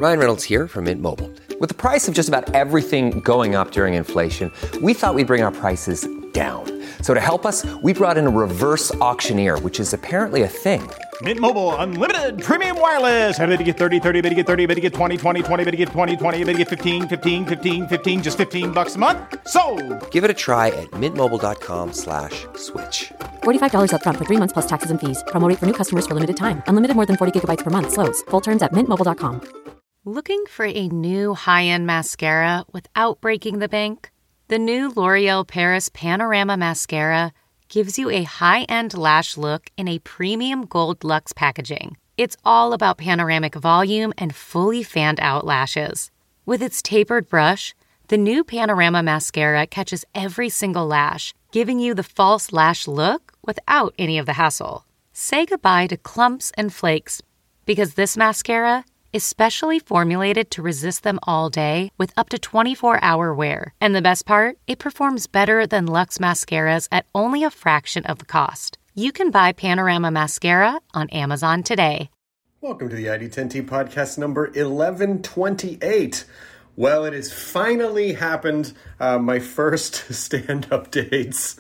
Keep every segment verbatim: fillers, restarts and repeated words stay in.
Ryan Reynolds here from Mint Mobile. With the price of just about everything going up during inflation, we thought we'd bring our prices down. So to help us, we brought in a reverse auctioneer, which is apparently a thing. Mint Mobile Unlimited Premium Wireless. How to get thirty, thirty, bit to get thirty, bit to get twenty, twenty, twenty, bit to get twenty, twenty, bit to get fifteen, fifteen, fifteen, fifteen, just fifteen bucks a month? Sold! Give it a try at mintmobile.com slash switch. forty-five dollars up front for three months plus taxes and fees. Promo rate for new customers for limited time. Unlimited more than forty gigabytes per month. Slows full terms at mint mobile dot com. Looking for a new high-end mascara without breaking the bank? The new L'Oreal Paris Panorama Mascara gives you a high-end lash look in a premium gold luxe packaging. It's all about panoramic volume and fully fanned-out lashes. With its tapered brush, the new Panorama Mascara catches every single lash, giving you the false lash look without any of the hassle. Say goodbye to clumps and flakes, because this mascara is specially formulated to resist them all day with up to twenty-four hour wear. And the best part? It performs better than Luxe mascaras at only a fraction of the cost. You can buy Panorama Mascara on Amazon today. Welcome to the I D ten T podcast number eleven twenty-eight. Well, it has finally happened. Uh, my first stand-up dates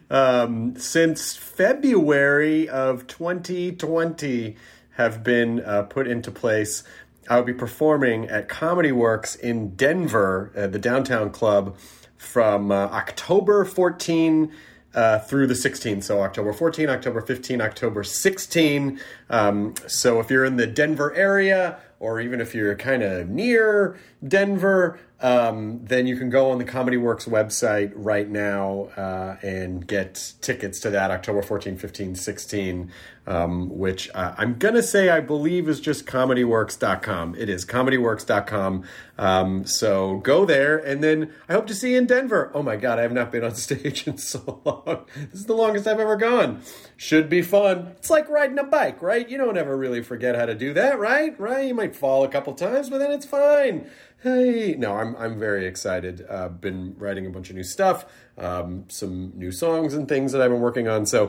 um, since February of twenty twenty have been uh, put into place. I will be performing at Comedy Works in Denver, uh, the downtown club, from uh, October fourteenth uh, through the sixteenth. So October fourteenth, October fifteenth, October sixteenth. Um, so if you're in the Denver area, or even if you're kind of near Denver, um, then you can go on the Comedy Works website right now uh, and get tickets to that October fourteenth, fifteenth, sixteenth, um, which uh, I'm going to say I believe is just comedy works dot com. It is comedy works dot com. Um, so go there, and then I hope to see you in Denver. Oh my God, I have not been on stage in so long. This is the longest I've ever gone. Should be fun. It's like riding a bike, right? You don't ever really forget how to do that, right? Right? You might fall a couple times, but then it's fine. Hey, no, I'm I'm very excited. Uh, been writing a bunch of new stuff, um, some new songs and things that I've been working on. So,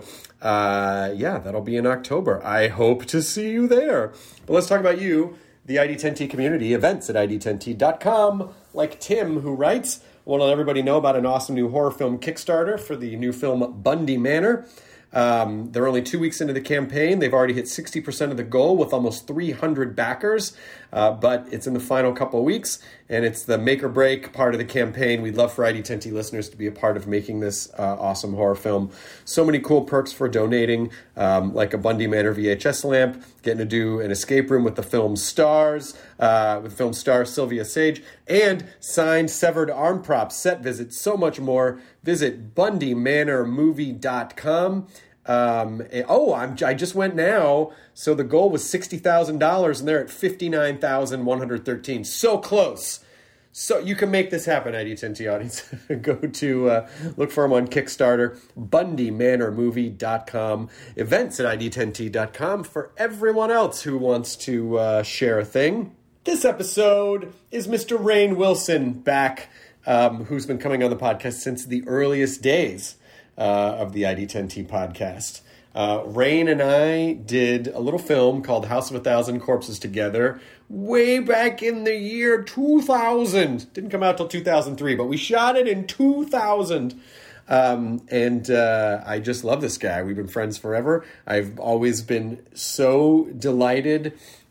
uh, yeah, that'll be in October. I hope to see you there. But let's talk about you, the I D ten T community, events at I D ten T dot com. Like Tim, who writes, I want to let everybody know about an awesome new horror film Kickstarter for the new film Bundy Manor. Um, they're only two weeks into the campaign. They've already hit sixty percent of the goal with almost three hundred backers, uh, but it's in the final couple of weeks, and it's the make or break part of the campaign. We'd love for I D ten T listeners to be a part of making this uh, awesome horror film. So many cool perks for donating, um, like a Bundy Manor V H S lamp, getting to do an escape room with the film stars, uh, with film star Sylvia Sage, and signed severed arm props, set visits, so much more. Visit bundy manor movie dot com. Um, and, oh, I'm, I just went now. So the goal was sixty thousand dollars, and they're at fifty-nine thousand one hundred thirteen. So close. So you can make this happen, I D ten T audience. Go to, uh, look for them on Kickstarter, bundy manor movie dot com, events at I D ten T dot com for everyone else who wants to uh, share a thing. This episode is Mister Rainn Wilson back, um, who's been coming on the podcast since the earliest days uh, of the I D ten T podcast. Uh, Rainn and I did a little film called House of a Thousand Corpses together way back in the year two thousand. Didn't come out till two thousand three, but we shot it in two thousand. Um, and uh, I just love this guy. We've been friends forever. I've always been so delighted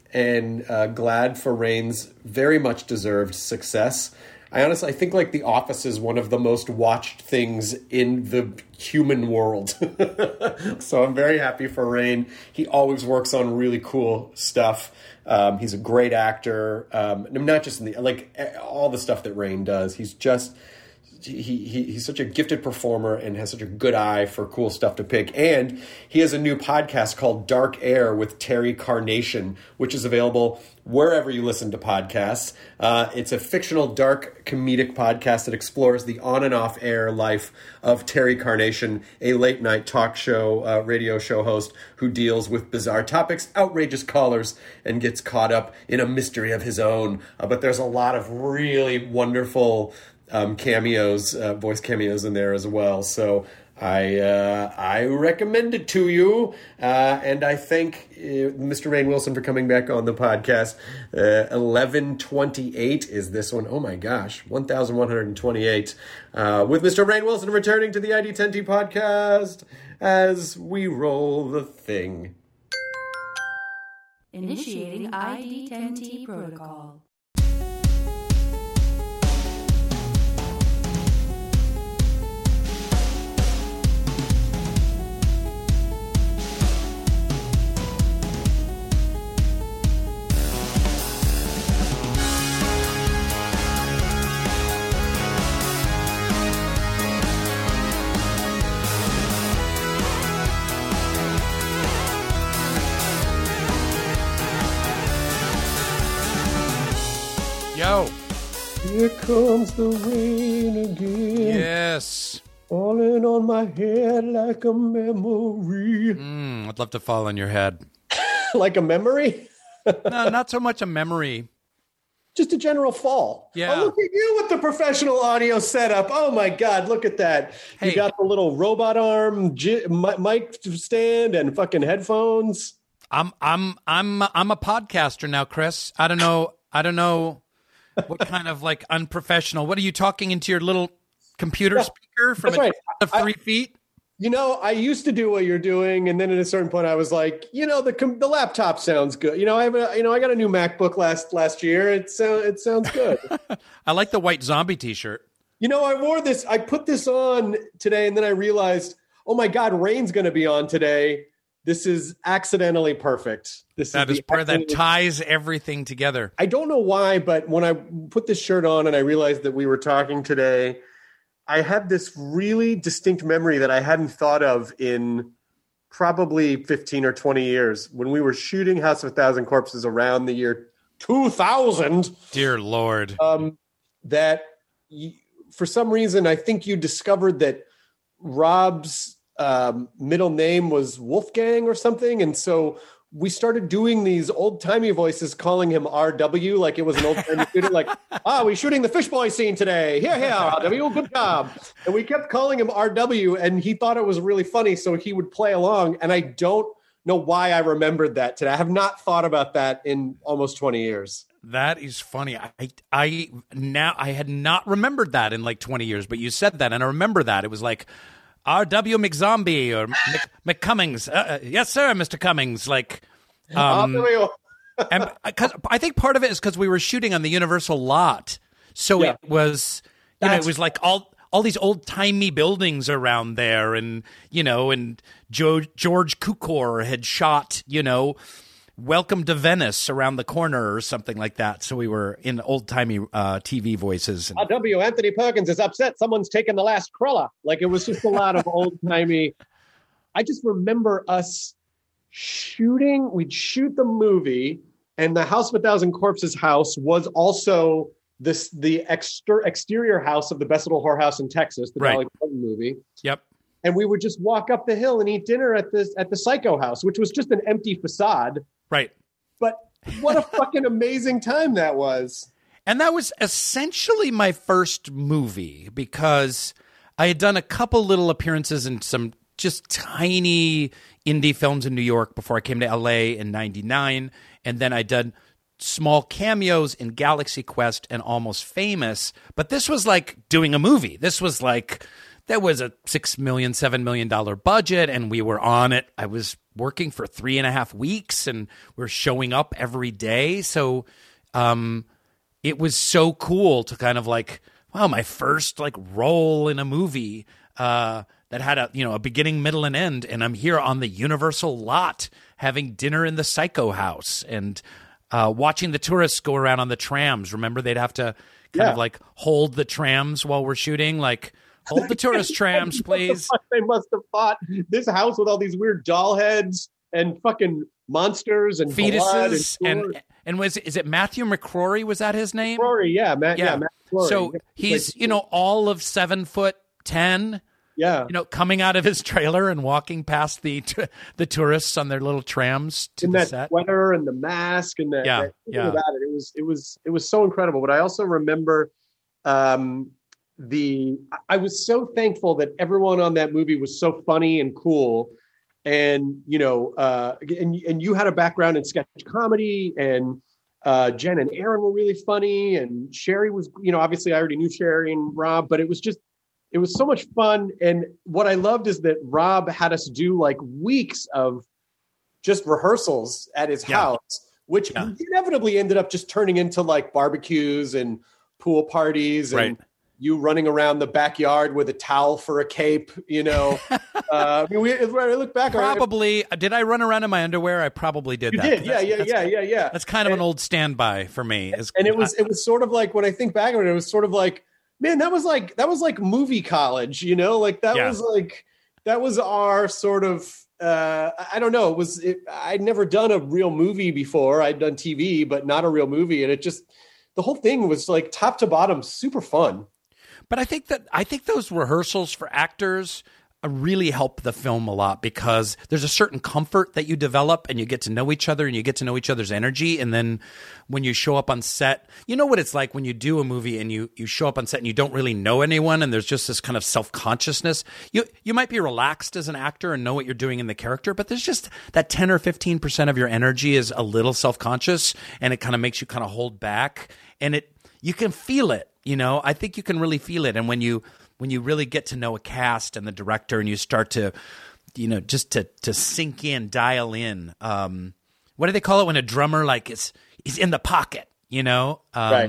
and uh, glad for Rainn's very much deserved success. I honestly, I think like The Office is one of the most watched things in the human world. So I'm very happy for Rainn. He always works on really cool stuff. Um, he's a great actor. Um, not just in the, like all the stuff that Rainn does. He's just, he, he he's such a gifted performer and has such a good eye for cool stuff to pick. And he has a new podcast called Dark Air with Terry Carnation, which is available wherever you listen to podcasts. Uh, it's a fictional, dark, comedic podcast that explores the on and off air life of Terry Carnation, a late night talk show, uh, radio show host who deals with bizarre topics, outrageous callers, and gets caught up in a mystery of his own. Uh, but there's a lot of really wonderful um, cameos, uh, voice cameos in there as well. So I uh, I recommend it to you, uh, and I thank uh, Mister Rainn Wilson for coming back on the podcast. Uh, eleven twenty-eight is this one. Oh my gosh, one thousand one hundred twenty-eight. Uh, with Mister Rainn Wilson returning to the I D ten T podcast as we roll the thing. Initiating I D ten T protocol. Yo. Here comes the rain again. Yes. Falling on my head like a memory. Mm, I'd love to fall on your head. Like a memory? No, not so much a memory. Just a general fall. Yeah. Oh, look at you with the professional audio setup. Oh my God, look at that. Hey. You got the little robot arm j- mic stand and fucking headphones. I'm I'm I'm I'm a podcaster now, Chris. I don't know. I don't know what kind of like unprofessional. What are you talking into your little computer Yeah, speaker from that's a right. of three I, feet? You know, I used to do what you're doing, and then at a certain point, I was like, you know, the com- the laptop sounds good. You know, I have a, you know, I got a new MacBook last last year. It so it sounds good. I like the white zombie T-shirt. You know, I wore this. I put this on today, and then I realized, oh my God, Rain's going to be on today. This is accidentally perfect. This That is is part that ties everything together. I don't know why, but when I put this shirt on and I realized that we were talking today, I had this really distinct memory that I hadn't thought of in probably fifteen or twenty years when we were shooting House of a Thousand Corpses around the year two thousand. Dear Lord. Um, that y- for some reason, I think you discovered that Rob's um, middle name was Wolfgang or something. And so we started doing these old timey voices, calling him R W, like it was an old timey shooter, like, ah, we're shooting the Fish Boy scene today. Here, here, R W, good job. And we kept calling him R W, and he thought it was really funny, so he would play along. And I don't know why I remembered that today. I have not thought about that in almost twenty years. That is funny. I I now I had not remembered that in like twenty years, but you said that, and I remember that. It was like R W McZombie or Mc, McCummings. Uh, uh, yes, sir, Mister Cummings. Like, um, and because I think part of it is because we were shooting on the Universal lot, so Yeah. it was, you know, That's- it was like all all these old timey buildings around there, and you know, and Joe, George Cukor had shot, you know, Welcome to Venice around the corner or something like that. So we were in old timey uh, T V voices. And, R W, Anthony Perkins is upset. Someone's taken the last Cruella. Like it was just a lot of old timey. I just remember us shooting. We'd shoot the movie, and the House of a Thousand Corpses house was also this the exter- exterior house of the Best Little Whorehouse in Texas, the Right. Dolly Parton movie. yep. And we would just walk up the hill and eat dinner at this at the Psycho House, which was just an empty facade. Right. But what a fucking amazing time that was. And that was essentially my first movie because I had done a couple little appearances in some just tiny indie films in New York before I came to L A in ninety-nine. And then I'd done small cameos in Galaxy Quest and Almost Famous. But this was like doing a movie. This was like, there was a six million dollars, seven million dollars budget, and we were on it. I was working for three and a half weeks, and we we're showing up every day. So um, it was so cool to kind of like, wow, my first like role in a movie uh, that had a, you know, a beginning, middle, and end. And I'm here on the Universal lot having dinner in the Psycho House and uh, watching the tourists go around on the trams. Remember, they'd have to kind Yeah. of like hold the trams while we're shooting, like, hold the tourist trams, please. They must have thought this house with all these weird doll heads and fucking monsters and blood Fetuses and, and and was is it Matthew McCrory? Was that his name? Rory, yeah, Matt, yeah, Yeah. Matt Rory. So he's Like, you know all of seven foot ten. yeah, You know, coming out of his trailer and walking past the t- the tourists on their little trams to in the that set. sweater and the mask and the Yeah, everything yeah. about it. It was it was it was so incredible. But I also remember um, the I was so thankful that everyone on that movie was so funny and cool. And, you know, uh, and, and you had a background in sketch comedy, and uh, Jen and Aaron were really funny. And Sherry was, you know, obviously I already knew Sherry and Rob, but it was just, it was so much fun. And what I loved is that Rob had us do like weeks of just rehearsals at his yeah. house, which yeah. inevitably ended up just turning into like barbecues and pool parties and right. you running around the backyard with a towel for a cape, you know. uh, I mean, we, when I look back, probably I, did I run around in my underwear? I probably did. You that. did, yeah, yeah, yeah, yeah, yeah. That's kind of and, an old standby for me. It's, and it was, it was sort of like when I think back on it, it was sort of like, man, that was like that was like movie college, you know, like that yeah. was like that was our sort of. Uh, I don't know. It was it, I'd never done a real movie before. I'd done T V, but not a real movie, and it just the whole thing was like top to bottom, super fun. But I think that I think those rehearsals for actors really help the film a lot, because there's a certain comfort that you develop, and you get to know each other, and you get to know each other's energy. And then when you show up on set, you know what it's like when you do a movie and you you show up on set and you don't really know anyone, and there's just this kind of self-consciousness. You you might be relaxed as an actor and know what you're doing in the character, but there's just that ten or fifteen percent of your energy is a little self-conscious, and it kind of makes you kind of hold back, and it you can feel it. You know, I think you can really feel it. And when you when you really get to know a cast and the director, and you start to, you know, just to to sink in, dial in. Um, what do they call it when a drummer like is is in the pocket? You know, um, right.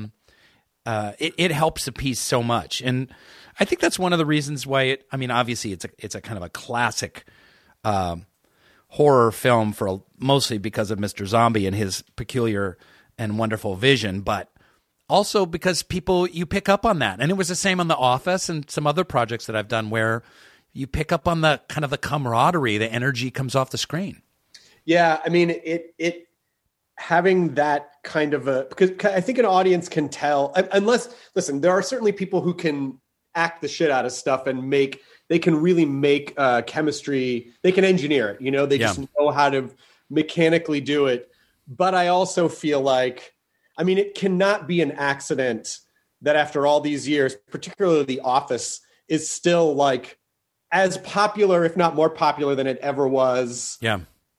uh, it it helps a piece so much, and I think that's one of the reasons why it. I mean, obviously, it's a it's a kind of a classic um, horror film for mostly because of Mister Zombie and his peculiar and wonderful vision, but also because people, you pick up on that. And it was the same on The Office and some other projects that I've done where you pick up on the kind of the camaraderie, the energy comes off the screen. Yeah. I mean, it, it, having that kind of a, because I think an audience can tell, unless, listen, there are certainly people who can act the shit out of stuff and make, they can really make uh, chemistry, they can engineer it, you know, they yeah. just know how to mechanically do it. But I also feel like, I mean, it cannot be an accident that after all these years, particularly The Office, is still like as popular, if not more popular than it ever was. Yeah.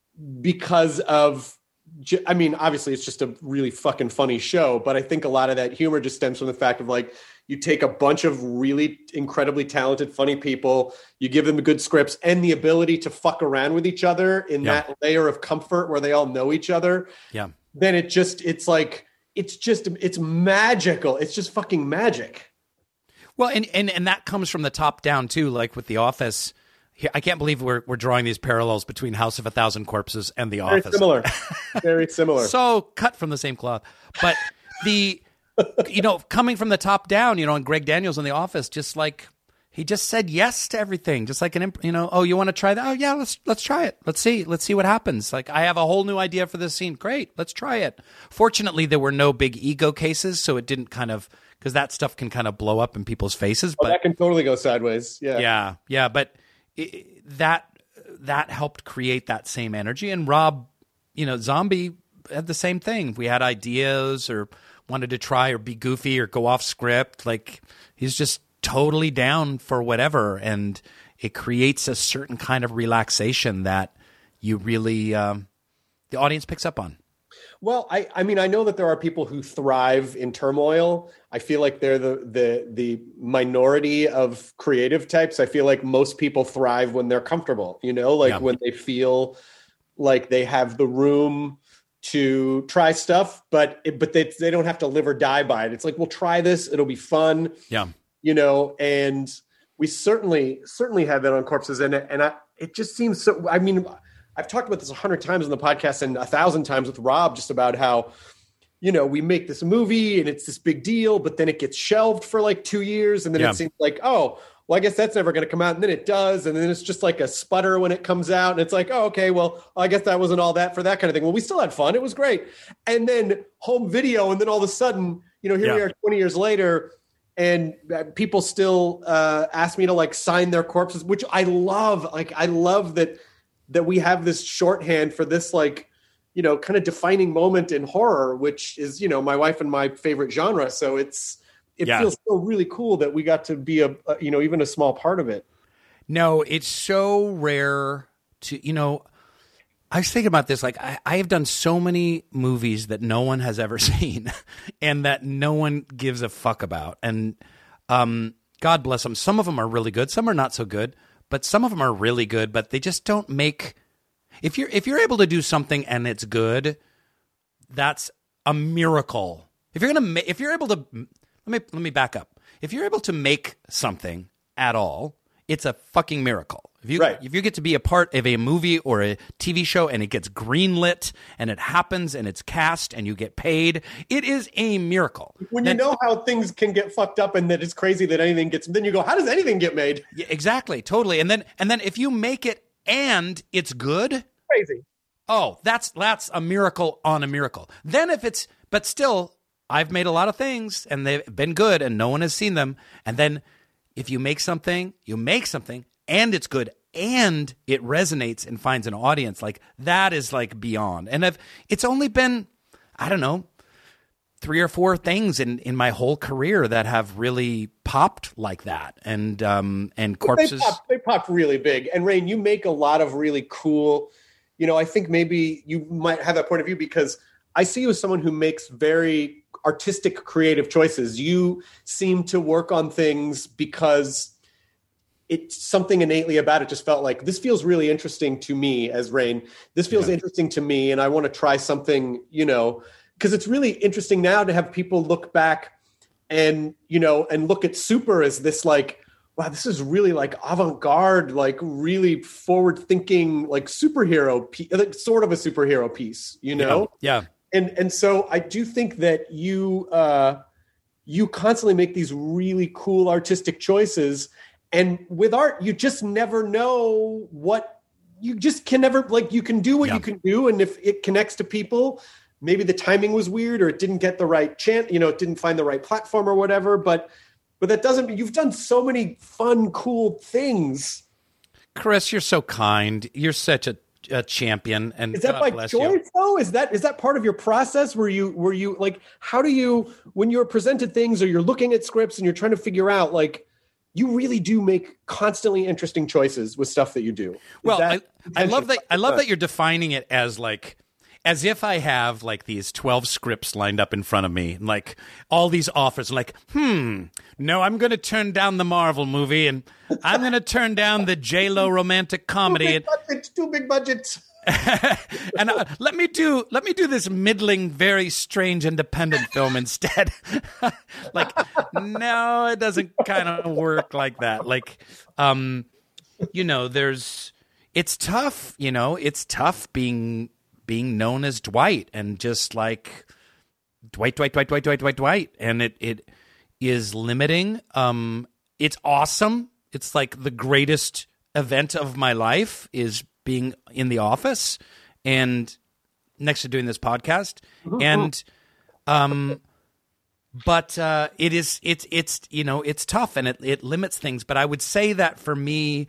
Because of, I mean, obviously it's just a really fucking funny show, but I think a lot of that humor just stems from the fact of like, you take a bunch of really incredibly talented, funny people, you give them good scripts and the ability to fuck around with each other in yeah. that layer of comfort where they all know each other. Yeah. Then it just, it's like, it's just, it's magical. It's just fucking magic. Well, and, and, and that comes from the top down too, like with The Office. I can't believe we're we're drawing these parallels between House of a Thousand Corpses and The Very Office. Similar. Very similar. So cut from the same cloth. But the, you know, coming from the top down, you know, and Greg Daniels in The Office, just like, he just said yes to everything. Just like an, imp- you know, oh, you want to try that? Oh yeah, let's let's try it. Let's see. Let's see what happens. Like, I have a whole new idea for this scene. Great, let's try it. Fortunately, there were no big ego cases, so it didn't kind of, because that stuff can kind of blow up in people's faces. Oh, but that can totally go sideways. Yeah, yeah, yeah. But it, that that helped create that same energy. And Rob, you know, Zombie had the same thing. We had ideas or wanted to try or be goofy or go off script. Like, he's just totally down for whatever, and it creates a certain kind of relaxation that you really um, the audience picks up on. Well, I, I mean, I know that there are people who thrive in turmoil. I feel like they're the the the minority of creative types. I feel like most people thrive when they're comfortable, you know, like yeah. when they feel like they have the room to try stuff, but but they they don't have to live or die by it. It's like, we'll try this, it'll be fun. Yeah. You know, and we certainly, certainly have that on Corpses. And, and I, it just seems so, I mean, I've talked about this a hundred times on the podcast and a thousand times with Rob, just about how, you know, we make this movie and it's this big deal, but then it gets shelved for like two years. And then yeah. it seems like, oh, well, I guess that's never going to come out. And then it does. And then it's just like a sputter when it comes out. And it's like, oh, okay, well, I guess that wasn't all that for that kind of thing. Well, we still had fun. It was great. And then home video. And then all of a sudden, you know, here yeah. we are twenty years later, and people still uh, ask me to like sign their corpses, which I love. Like, I love that, that we have this shorthand for this, like, you know, kind of defining moment in horror, which is, you know, my wife and my favorite genre. So it's, it Yeah. feels so really cool that we got to be a, a you know even a small part of it. No, it's so rare to, you know, I was thinking about this. Like, I, I have done so many movies that no one has ever seen and that no one gives a fuck about. And um, God bless them. Some of them are really good. Some are not so good. But some of them are really good, but they just don't make... If you're, if you're able to do something and it's good, that's a miracle. If you're gonna, ma- if you're able to... Let me, let me back up. If you're able to make something at all, it's a fucking miracle. If you Right. if you get to be a part of a movie or a T V show and it gets greenlit and it happens and it's cast and you get paid, it is a miracle. When Then- you know how things can get fucked up and that it's crazy that anything gets, then you go, how does anything get made? Yeah, exactly, totally. And then and then if you make it and it's good, Crazy. oh, that's that's a miracle on a miracle. Then if it's but still, I've made a lot of things and they've been good and no one has seen them. And then if you make something, you make something and it's good and it resonates and finds an audience, like that is like beyond. And I've it's only been, I don't know, three or four things in, in my whole career that have really popped like that. And um and corpses. They popped, they popped really big. And Rain, you make a lot of really cool, you know, I think maybe you might have that point of view because I see you as someone who makes very artistic, creative choices. You seem to work on things because it's something innately about it just felt like this feels really interesting to me as Rain. This feels Yeah. interesting to me. And I want to try something, you know, because it's really interesting now to have people look back and, you know, and look at Super as this like, wow, this is really like avant-garde, like really forward-thinking, like superhero, piece, like sort of a superhero piece, you know? Yeah. And and so I do think that you uh, you constantly make these really cool artistic choices, and with art, you just never know what you just can never like. You can do what Yeah. you can do, and if it connects to people, maybe the timing was weird or it didn't get the right chant, you know, it didn't find the right platform or whatever. But but that doesn't mean you've done so many fun, cool things. Chris, you're so kind. You're such a, a champion. And Is that God by bless choice you. though? Is that is that part of your process? Were you were you like how do you when you're presented things or you're looking at scripts and you're trying to figure out like you really do make constantly interesting choices with stuff that you do. Is Well, I, that I love intentional? that. I love that you're defining it as like, as if I have like these twelve scripts lined up in front of me, and like all these offers. Like, hmm, no, I'm going to turn down the Marvel movie, and I'm going to turn down the J Lo romantic comedy, Too and, big budget, too big budget. and uh, let me do let me do this middling, very strange independent film instead. Like, no, it doesn't kind of work like that. Like, um, you know, there's it's tough. You know, it's tough being. being known as Dwight and just like Dwight, Dwight, Dwight, Dwight, Dwight, Dwight, Dwight. And it, it is limiting. Um, it's awesome. It's like the greatest event of my life is being in the office and next to doing this podcast. And, um, but, uh, it is, it's, it's, you know, it's tough and it, it limits things. But I would say that for me,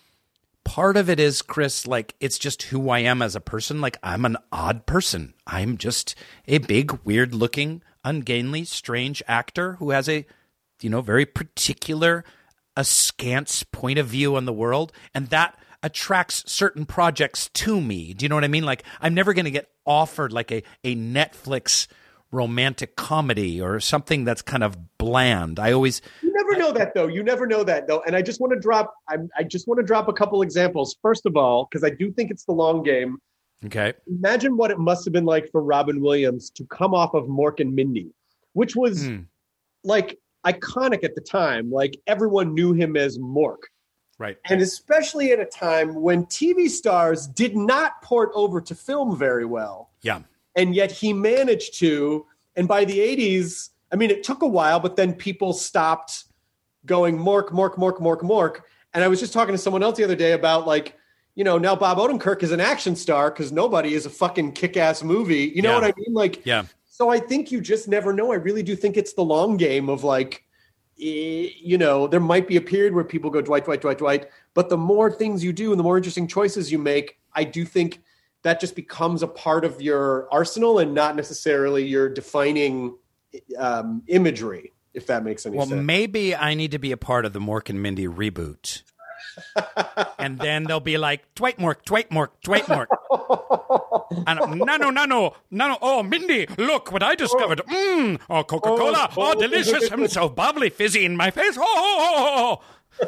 part of it is, Chris, like, it's just who I am as a person. Like, I'm an odd person. I'm just a big, weird-looking, ungainly, strange actor who has a, you know, very particular, askance point of view on the world. And that attracts certain projects to me. Do you know what I mean? Like, I'm never going to get offered, like, a, a Netflix romantic comedy or something that's kind of bland. I always... You never know that though. You never know that though. And I just want to drop. I'm, I just want to drop a couple examples. First of all, because I do think it's the long game. Okay. Imagine what it must have been like for Robin Williams to come off of Mork and Mindy, which was Mm. like iconic at the time. Like everyone knew him as Mork. Right. And especially at a time when T V stars did not port over to film very well. Yeah. And yet he managed to. And by the eighties, I mean, it took a while, but then people stopped going Mork, Mork, Mork, Mork, Mork. And I was just talking to someone else the other day about like, you know, now Bob Odenkirk is an action star because Nobody is a fucking kick-ass movie. You know Yeah. what I mean? Like, Yeah. so I think you just never know. I really do think it's the long game of like, eh, you know, there might be a period where people go Dwight, Dwight, Dwight, Dwight. But the more things you do and the more interesting choices you make, I do think that just becomes a part of your arsenal and not necessarily your defining um, imagery. if that makes any well, sense. Well, maybe I need to be a part of the Mork and Mindy reboot. And then they'll be like, Dwight Mork, Dwight Mork, Dwight Mork. And no, no, no, no, no, oh, Mindy, look what I discovered. Mmm, oh, Coca-Cola, oh, oh, delicious, and so bubbly, fizzy in my face. Oh, oh, oh,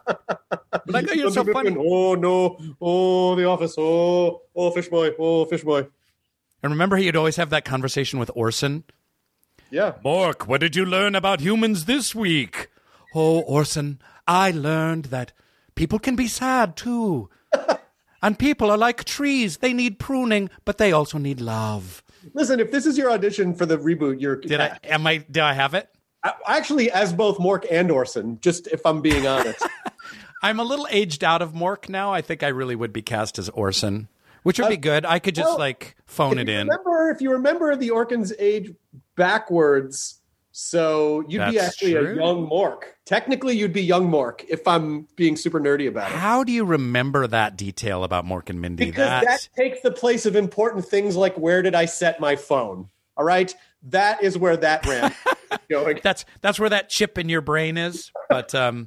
oh. Like, oh, you're so funny. Oh, no, oh, the office, oh, oh, fish boy, oh, fish boy. And remember, he'd always have that conversation with Orson? Yeah. Mork, what did you learn about humans this week? Oh, Orson, I learned that people can be sad, too. And people are like trees. They need pruning, but they also need love. Listen, if this is your audition for the reboot, you're... Did I, am I, did I have it? I, actually, as both Mork and Orson, just if I'm being honest. I'm a little aged out of Mork now. I think I really would be cast as Orson, which would be good. I could just, well, like, phone it in. Remember, if you remember, the Orkans age backwards... So you'd That's be actually true. a young Mork. Technically, you'd be young Mork if I'm being super nerdy about it. How do you remember that detail about Mork and Mindy? Because That's... that takes the place of important things like where did I set my phone? All right? That is where that ran. going. That's that's where that chip in your brain is. But, um,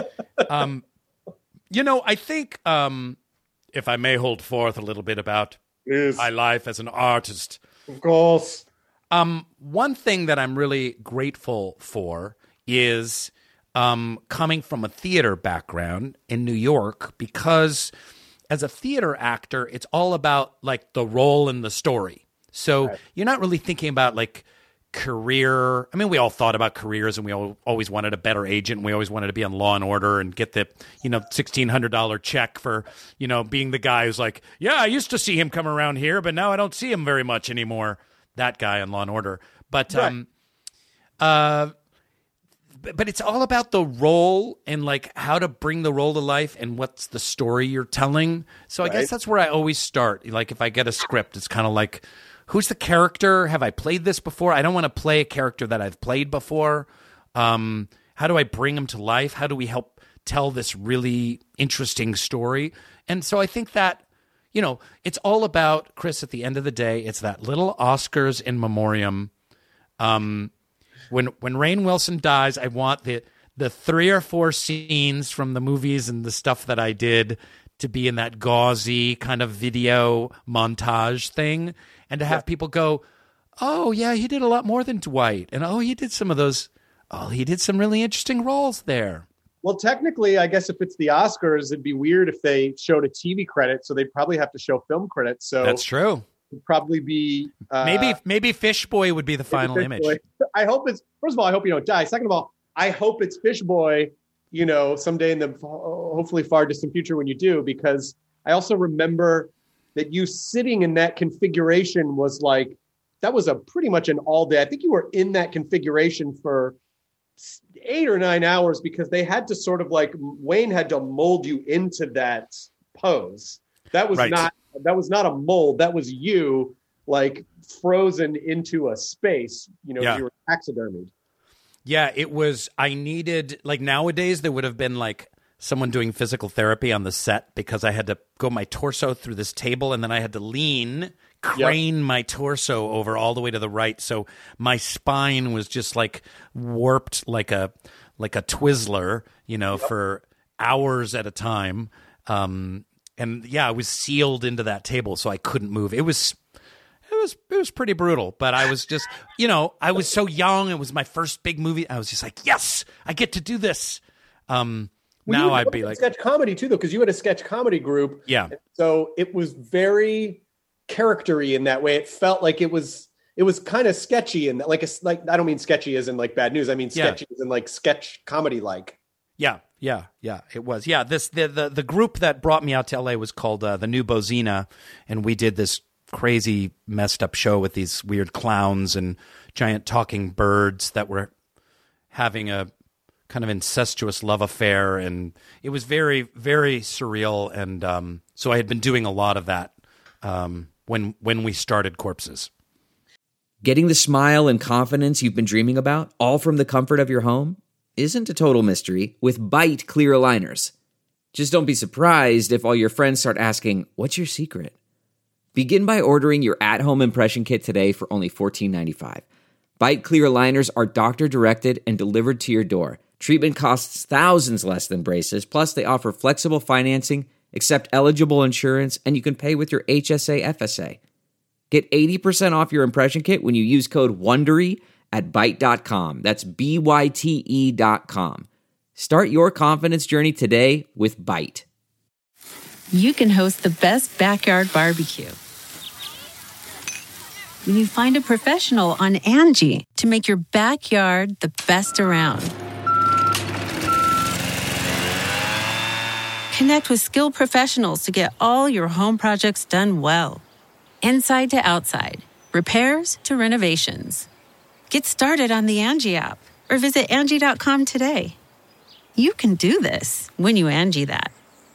um, you know, I think, um, if I may hold forth a little bit about yes. my life as an artist. Of course. Um, one thing that I'm really grateful for is um, coming from a theater background in New York, because as a theater actor, it's all about like the role in the story. So right. You're not really thinking about like career. I mean, we all thought about careers, and we all, always wanted a better agent. And we always wanted to be on Law and Order and get the, you know, sixteen hundred dollars check for, you know, being the guy who's like, yeah, I used to see him come around here, but now I don't see him very much anymore. That guy on Law and Order. But, right. um, uh, but, but it's all about the role and like how to bring the role to life and what's the story you're telling. So right. I guess that's where I always start. Like if I get a script, it's kind of like, who's the character? Have I played this before? I don't want to play a character that I've played before. Um, how do I bring him to life? How do we help tell this really interesting story? And so I think that, you know, it's all about, Chris, at the end of the day, it's that little Oscars in memoriam. Um, when when Rainn Wilson dies, I want the the three or four scenes from the movies and the stuff that I did to be in that gauzy kind of video montage thing, and to have yeah. people go, oh, yeah, he did a lot more than Dwight. And, oh, he did some of those, oh, he did some really interesting roles there. Well, technically, I guess if it's the Oscars, it'd be weird if they showed a T V credit, so they'd probably have to show film credits. So that's true. It'd probably be uh, maybe maybe Fish Boy would be the final image. Boy. I hope it's first of all, I hope you don't die. Second of all, I hope it's Fish Boy. You know, someday in the hopefully far distant future when you do, because I also remember that you sitting in that configuration was like that was a pretty much an all day. I think you were in that configuration for eight or nine hours because they had to sort of like Wayne had to mold you into that pose. That was right. not that was not a mold. That was you like frozen into a space. You know, yeah. you were taxidermied. Yeah, it was. I needed like nowadays there would have been like someone doing physical therapy on the set because I had to go my torso through this table and then I had to lean. crane yep. my torso over all the way to the right, so my spine was just like warped like a like a Twizzler, you know, yep. for hours at a time. Um, and yeah, I was sealed into that table, so I couldn't move. It was it was it was pretty brutal, but I was just, you know, I was so young. It was my first big movie. I was just like, yes, I get to do this. Um, well, now I'd be like sketch comedy too, though, because you had a sketch comedy group. Yeah, so it was very charactery in that way. It felt like it was it was kind of sketchy and like a like I don't mean sketchy as in like bad news. I mean sketchy yeah. as in like sketch comedy like. Yeah, yeah, yeah. It was. Yeah, this the the, the group that brought me out to L A was called uh, the New Bozina, and we did this crazy messed up show with these weird clowns and giant talking birds that were having a kind of incestuous love affair, and it was very very surreal. And um, so I had been doing a lot of that. Um, when when we started Corpses. Getting the smile and confidence you've been dreaming about, all from the comfort of your home, isn't a total mystery with Bite Clear Aligners. Just don't be surprised if all your friends start asking, what's your secret? Begin by ordering your at-home impression kit today for only fourteen ninety-five. Byte Clear Aligners are doctor-directed and delivered to your door. Treatment costs thousands less than braces, plus they offer flexible financing, accept eligible insurance, and you can pay with your H S A F S A. Get eighty percent off your impression kit when you use code WONDERY at byte dot com. That's B Y T E dot com. Start your confidence journey today with Byte. You can host the best backyard barbecue when you find a professional on Angie to make your backyard the best around. Connect with skilled professionals to get all your home projects done well. Inside to outside, repairs to renovations. Get started on the Angie app or visit Angie dot com today. You can do this when you Angie that.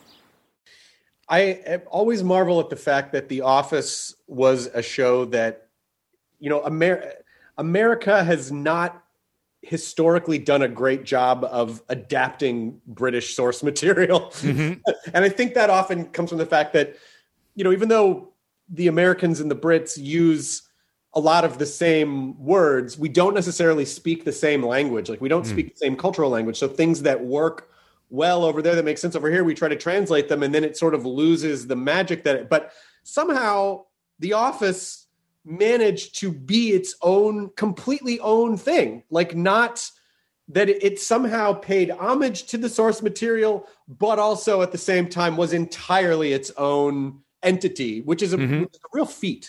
I always marvel at the fact that The Office was a show that, you know, Amer- America has not historically done a great job of adapting British source material. Mm-hmm. And I think that often comes from the fact that, you know, even though the Americans and the Brits use a lot of the same words, we don't necessarily speak the same language. Like we don't mm. speak the same cultural language. So things that work well over there that make sense over here, we try to translate them, and then it sort of loses the magic that it, but somehow The Office managed to be its own, completely own thing. Like not that it, it somehow paid homage to the source material, but also at the same time was entirely its own entity, which is a, mm-hmm. which is a real feat.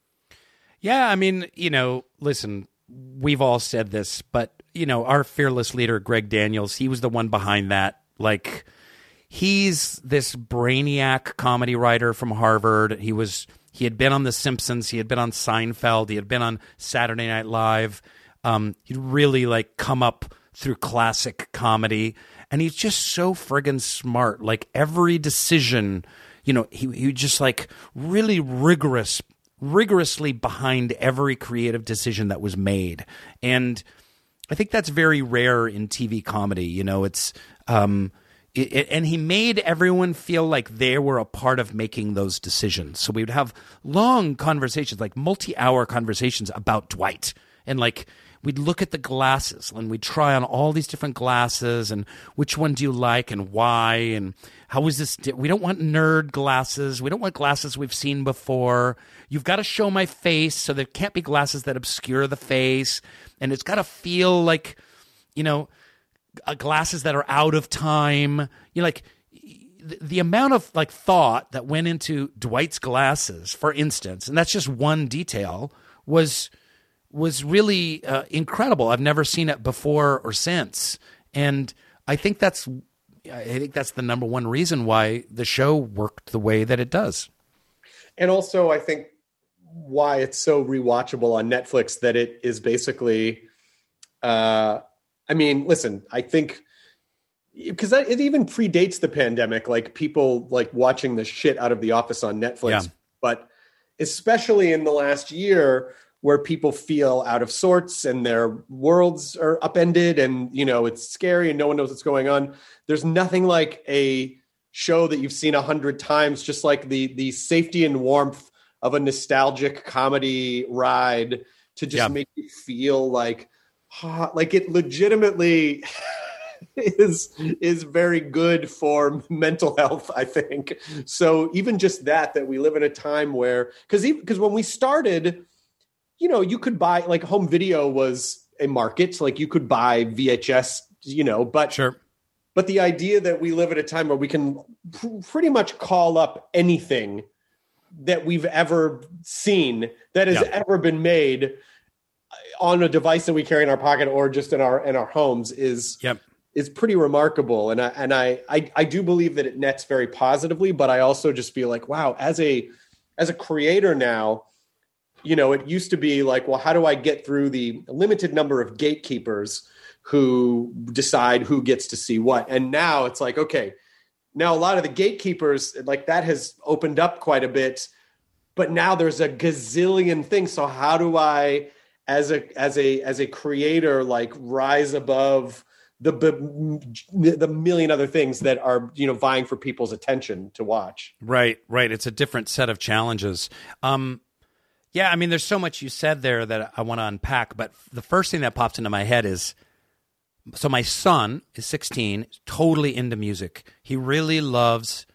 Yeah, I mean, you know, listen, we've all said this, but, you know, our fearless leader, Greg Daniels, he was the one behind that. Like, he's this brainiac comedy writer from Harvard. He was, he had been on The Simpsons. He had been on Seinfeld. He had been on Saturday Night Live. Um, he'd really, like, come up through classic comedy. And he's just so friggin' smart. Like, every decision, you know, he, he just, like, really rigorous rigorously behind every creative decision that was made. And I think that's very rare in T V comedy. You know, it's, um, it, it, and he made everyone feel like they were a part of making those decisions. So we would have long conversations, like multi-hour conversations about Dwight. And like, we'd look at the glasses and we'd try on all these different glasses and which one do you like and why and how is this? Di- we don't want nerd glasses. We don't want glasses we've seen before. You've got to show my face, so there can't be glasses that obscure the face. And it's got to feel like, you know, uh, glasses that are out of time. You know, like the, the amount of like thought that went into Dwight's glasses, for instance, and that's just one detail, was was really uh, incredible. I've never seen it before or since. And I think that's I think that's the number one reason why the show worked the way that it does. And also, I think why it's so rewatchable on Netflix that it is basically, uh, I mean, listen, I think because it even predates the pandemic, like people like watching the shit out of The Office on Netflix, yeah. But especially in the last year where people feel out of sorts and their worlds are upended and, you know, it's scary and no one knows what's going on. There's nothing like a show that you've seen a hundred times, just like the the safety and warmth of a nostalgic comedy ride to just yeah. make you feel like, like it legitimately is, is very good for mental health, I think. So even just that, that we live in a time where, because because when we started, you know, you could buy, like home video was a market, like you could buy V H S, you know, but sure. But the idea that we live at a time where we can pr- pretty much call up anything that we've ever seen that has yeah. ever been made on a device that we carry in our pocket or just in our in our homes is yep. is pretty remarkable. And I and I, I I do believe that it nets very positively, but I also just feel like, wow, as a as a creator now, you know, it used to be like, well, how do I get through the limited number of gatekeepers who decide who gets to see what? And now it's like, okay, now a lot of the gatekeepers, like that has opened up quite a bit, but now there's a gazillion things. So how do I, as a as a as a creator, like rise above the the million other things that are, you know, vying for people's attention to watch? Right, right. It's a different set of challenges. Um, Yeah, I mean, there's so much you said there that I want to unpack, but the first thing that pops into my head is, so my son is sixteen, totally into music. He really loves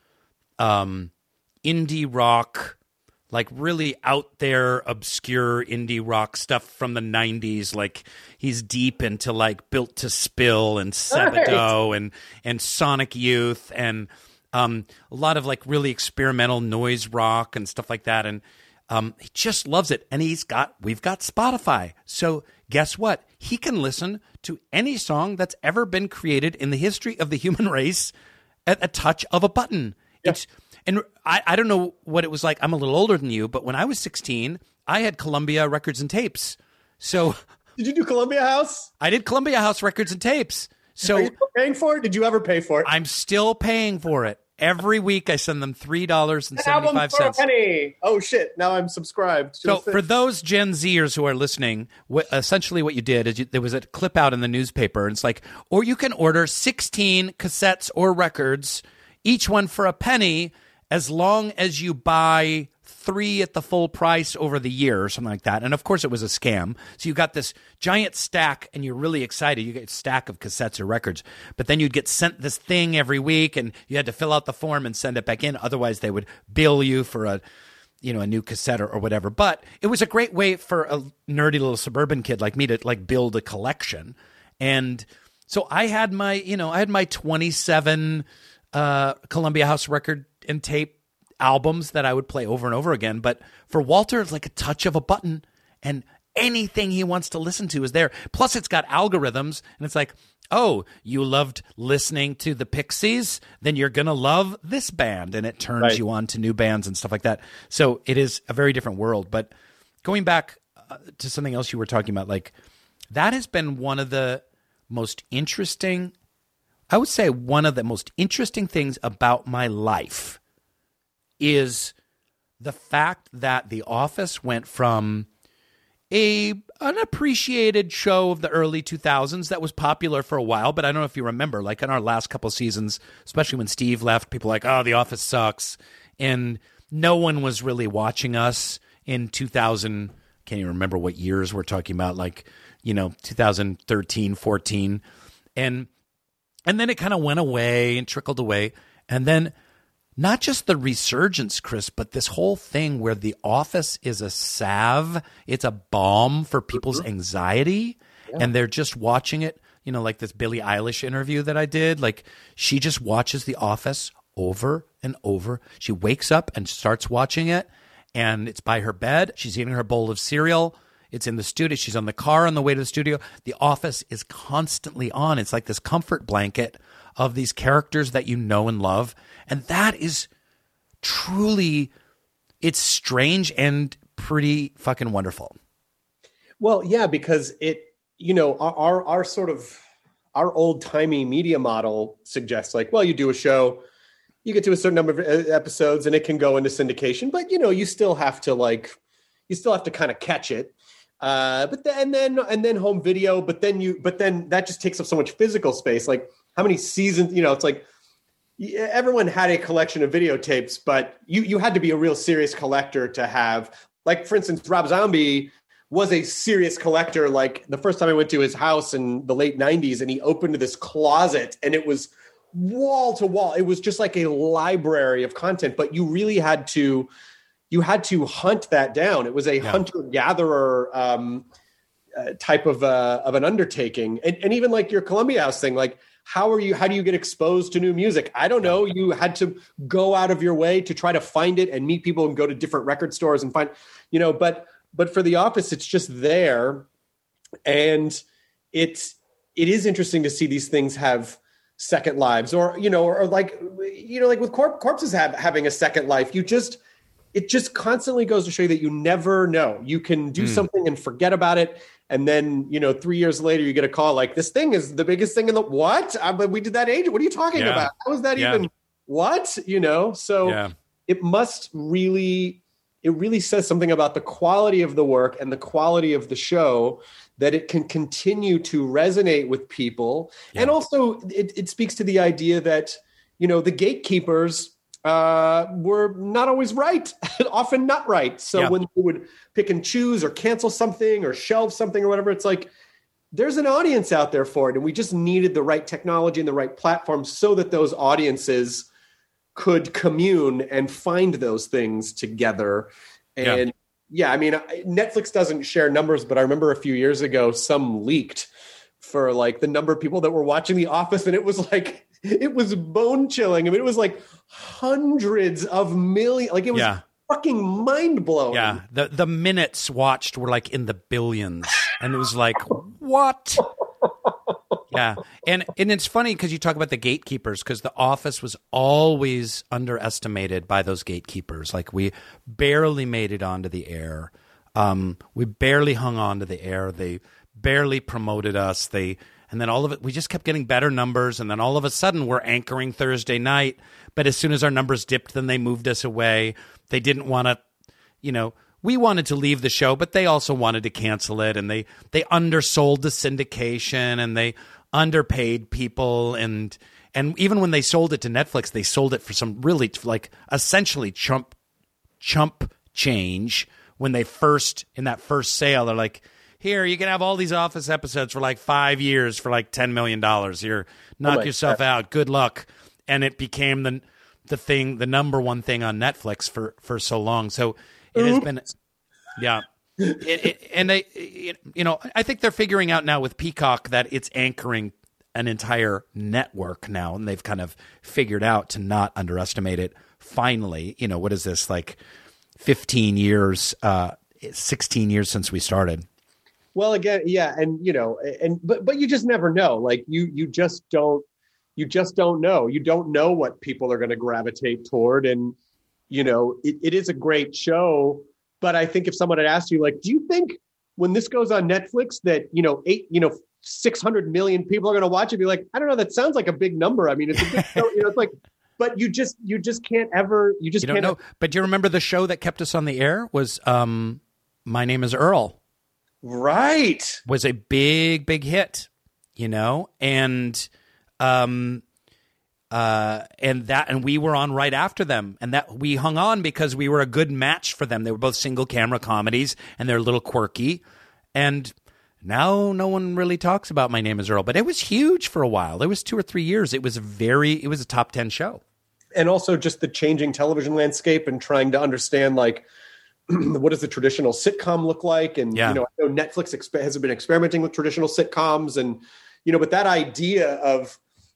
um, indie rock, like really out there, obscure indie rock stuff from the nineties. Like he's deep into like Built to Spill and Sebadoh and, and Sonic Youth and um, a lot of like really experimental noise rock and stuff like that. And Um, he just loves it, and he's got we've got Spotify. So guess what? He can listen to any song that's ever been created in the history of the human race at a touch of a button. Yep. It's and I, I don't know what it was like. I'm a little older than you, but when I was sixteen, I had Columbia Records and Tapes. So did you do Columbia House? I did Columbia House Records and Tapes. So are you still paying for it? Did you ever pay for it? I'm still paying for it. Every week I send them three dollars and seventy-five cents. An album for a penny. Oh, shit. Now I'm subscribed. So for those Gen Zers who are listening, what, essentially what you did is you, there was a clip out in the newspaper. And it's like, or you can order sixteen cassettes or records, each one for a penny, as long as you buy three at the full price over the year or something like that. And of course it was a scam. So you got this giant stack and you're really excited. You get a stack of cassettes or records, but then you'd get sent this thing every week and you had to fill out the form and send it back in. Otherwise they would bill you for a, you know, a new cassette or, or whatever. But it was a great way for a nerdy little suburban kid like me to like build a collection. And so I had my, you know, I had my twenty-seven uh, Columbia House record and tape albums that I would play over and over again. But for Walter, it's like a touch of a button and anything he wants to listen to is there. Plus it's got algorithms and it's like, oh, you loved listening to the Pixies? Then you're going to love this band. And it turns right. you on to new bands and stuff like that. So it is a very different world. But going back uh, to something else you were talking about, like that has been one of the most interesting, I would say one of the most interesting things about my life is the fact that The Office went from a unappreciated show of the early two thousands that was popular for a while, but I don't know if you remember, like in our last couple seasons, especially when Steve left, people were like, oh, The Office sucks. And no one was really watching us in two thousand, can't even remember what years we're talking about, like, you know, two thousand thirteen, fourteen. And, and then it kind of went away and trickled away. And then not just the resurgence, Chris, but this whole thing where The Office is a salve. It's a balm for people's anxiety. Yeah. And they're just watching it, you know, like this Billie Eilish interview that I did. Like she just watches The Office over and over. She wakes up and starts watching it and it's by her bed. She's eating her bowl of cereal. It's in the studio. She's on the car on the way to the studio. The Office is constantly on. It's like this comfort blanket of these characters that you know and love. And that is truly, it's strange and pretty fucking wonderful. Well, yeah, because it, you know, our, our, our sort of, our old timey media model suggests like, well, you do a show, you get to a certain number of episodes and it can go into syndication, but you know, you still have to like, you still have to kind of catch it. Uh, but then, and then, and then home video, but then you, but then that just takes up so much physical space. Like how many seasons, you know, it's like everyone had a collection of videotapes, but you, you had to be a real serious collector to have, like, for instance, Rob Zombie was a serious collector. Like the first time I went to his house in the late nineties and he opened this closet and it was wall to wall. It was just like a library of content, but you really had to, you had to hunt that down. It was a yeah. hunter-gatherer um, uh, type of uh, of an undertaking. And, and even like your Columbia House thing, like how are you, how do you get exposed to new music? I don't know. You had to go out of your way to try to find it and meet people and go to different record stores and find, you know, but, but for The Office, it's just there. And it's, it is interesting to see these things have second lives or, you know, or, or like, you know, like with corp- corpses have, having a second life, you just, it just constantly goes to show you that you never know. You can do mm. something and forget about it. And then, you know, three years later, you get a call like, this thing is the biggest thing in the, what? I, we did that age. What are you talking yeah. about? How is that yeah. even, what? You know, so yeah. it must really, it really says something about the quality of the work and the quality of the show that it can continue to resonate with people. Yeah. And also it, it speaks to the idea that, you know, the gatekeepers uh, were not always right, often not right. So Yeah. when they would pick and choose or cancel something or shelve something or whatever, it's like, there's an audience out there for it. And we just needed the right technology and the right platform so that those audiences could commune and find those things together. And yeah, yeah I mean, Netflix doesn't share numbers, but I remember a few years ago, some leaked for like the number of people that were watching The Office. And it was like, it was bone chilling. I mean, it was like hundreds of millions. Like it was Yeah. fucking mind blowing. Yeah, the the minutes watched were like in the billions, and it was like, what? Yeah, and and it's funny because you talk about the gatekeepers, because The Office was always underestimated by those gatekeepers. Like we barely made it onto the air. Um, we barely hung on to the air. They barely promoted us. They and then all of it, we just kept getting better numbers, and then all of a sudden we're anchoring Thursday night. But as soon as our numbers dipped, then they moved us away. They didn't want to, you know, we wanted to leave the show, but they also wanted to cancel it. And they, they undersold the syndication, and they underpaid people. And, and even when they sold it to Netflix, they sold it for some really like essentially chump, chump change. When they first, in that first sale, they're like, here, you can have all these Office episodes for like five years for like ten million dollars. Here, knock Oh yourself God. out. Good luck. And it became the the thing, the number one thing on Netflix for, for so long. So it has been, yeah. It, it, and they, it, you know, I think they're figuring out now with Peacock that it's anchoring an entire network now, and they've kind of figured out to not underestimate it. Finally, you know, what is this, like fifteen years, uh, sixteen years since we started? Well, again, yeah, and you know, and but but you just never know. Like you, you just don't. You just don't know. You don't know what people are going to gravitate toward. And, you know, it, it is a great show. But I think if someone had asked you, like, do you think when this goes on Netflix that, you know, eight, you know, six hundred million people are going to watch it? Be like, I don't know. That sounds like a big number. I mean, it's a big show. You know, it's like, but you just, you just can't ever, you just You don't can't. know. But do you remember the show that kept us on the air was um, My Name is Earl. Right. Was a big, big hit, you know, and um, uh, and that, and we were on right after them, and that we hung on because we were a good match for them. They were both single camera comedies, and they're a little quirky, and now no one really talks about My Name is Earl, but it was huge for a while. It was two or three years. It was a very, it was a top ten show. And also just the changing television landscape and trying to understand, like, what does the traditional sitcom look like? And, Yeah. you know, I know Netflix exp- has been experimenting with traditional sitcoms, and, you know, but that idea of,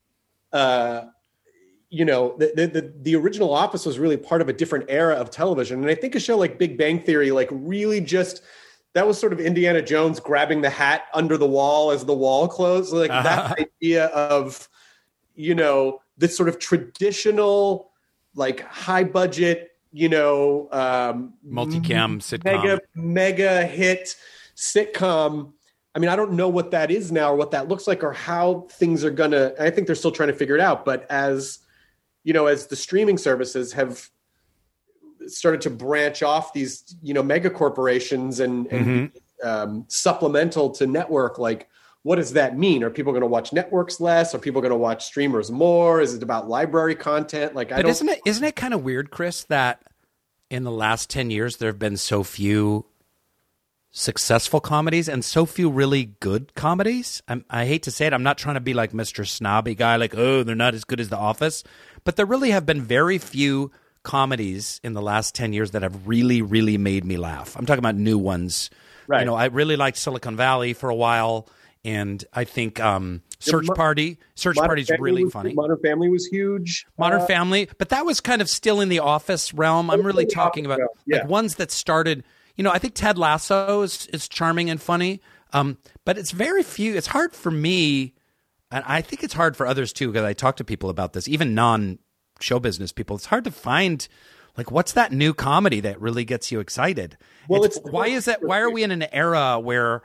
uh, you know, the, the, the, the original Office was really part of a different era of television. And I think a show like Big Bang Theory, like really just, that was sort of Indiana Jones grabbing the hat under the wall as the wall closed. Like uh-huh. that idea of, you know, this sort of traditional, like high budget, you know, um, multicam sitcom, mega, mega hit sitcom. I mean, I don't know what that is now or what that looks like or how things are going to, I think they're still trying to figure it out. But as, you know, as the streaming services have started to branch off these, you know, mega corporations and, and mm-hmm. um, supplemental to network, like, what does that mean? Are people going to watch networks less? Are people going to watch streamers more? Is it about library content? Like, I but don't. Isn't it isn't it kind of weird, Chris, that in the last ten years there have been so few successful comedies and so few really good comedies? I'm, I hate to say it. I'm not trying to be like Mister Snobby guy, like, oh, they're not as good as The Office. But there really have been very few comedies in the last ten years that have really, really made me laugh. I'm talking about new ones. Right. You know, I really liked Silicon Valley for a while. And I think um, Search Mo- Party, Search Modern Party's Family really was, funny. Modern Family was huge. Modern uh, Family, but that was kind of still in the Office realm. I'm really talking about yeah. like ones that started. You know, I think Ted Lasso is, is charming and funny, um, but it's very few. It's hard for me, and I think it's hard for others too, because I talk to people about this, even non-show business people. It's hard to find. Like, what's that new comedy that really gets you excited? Well, it's, it's why is that? Why are we in an era where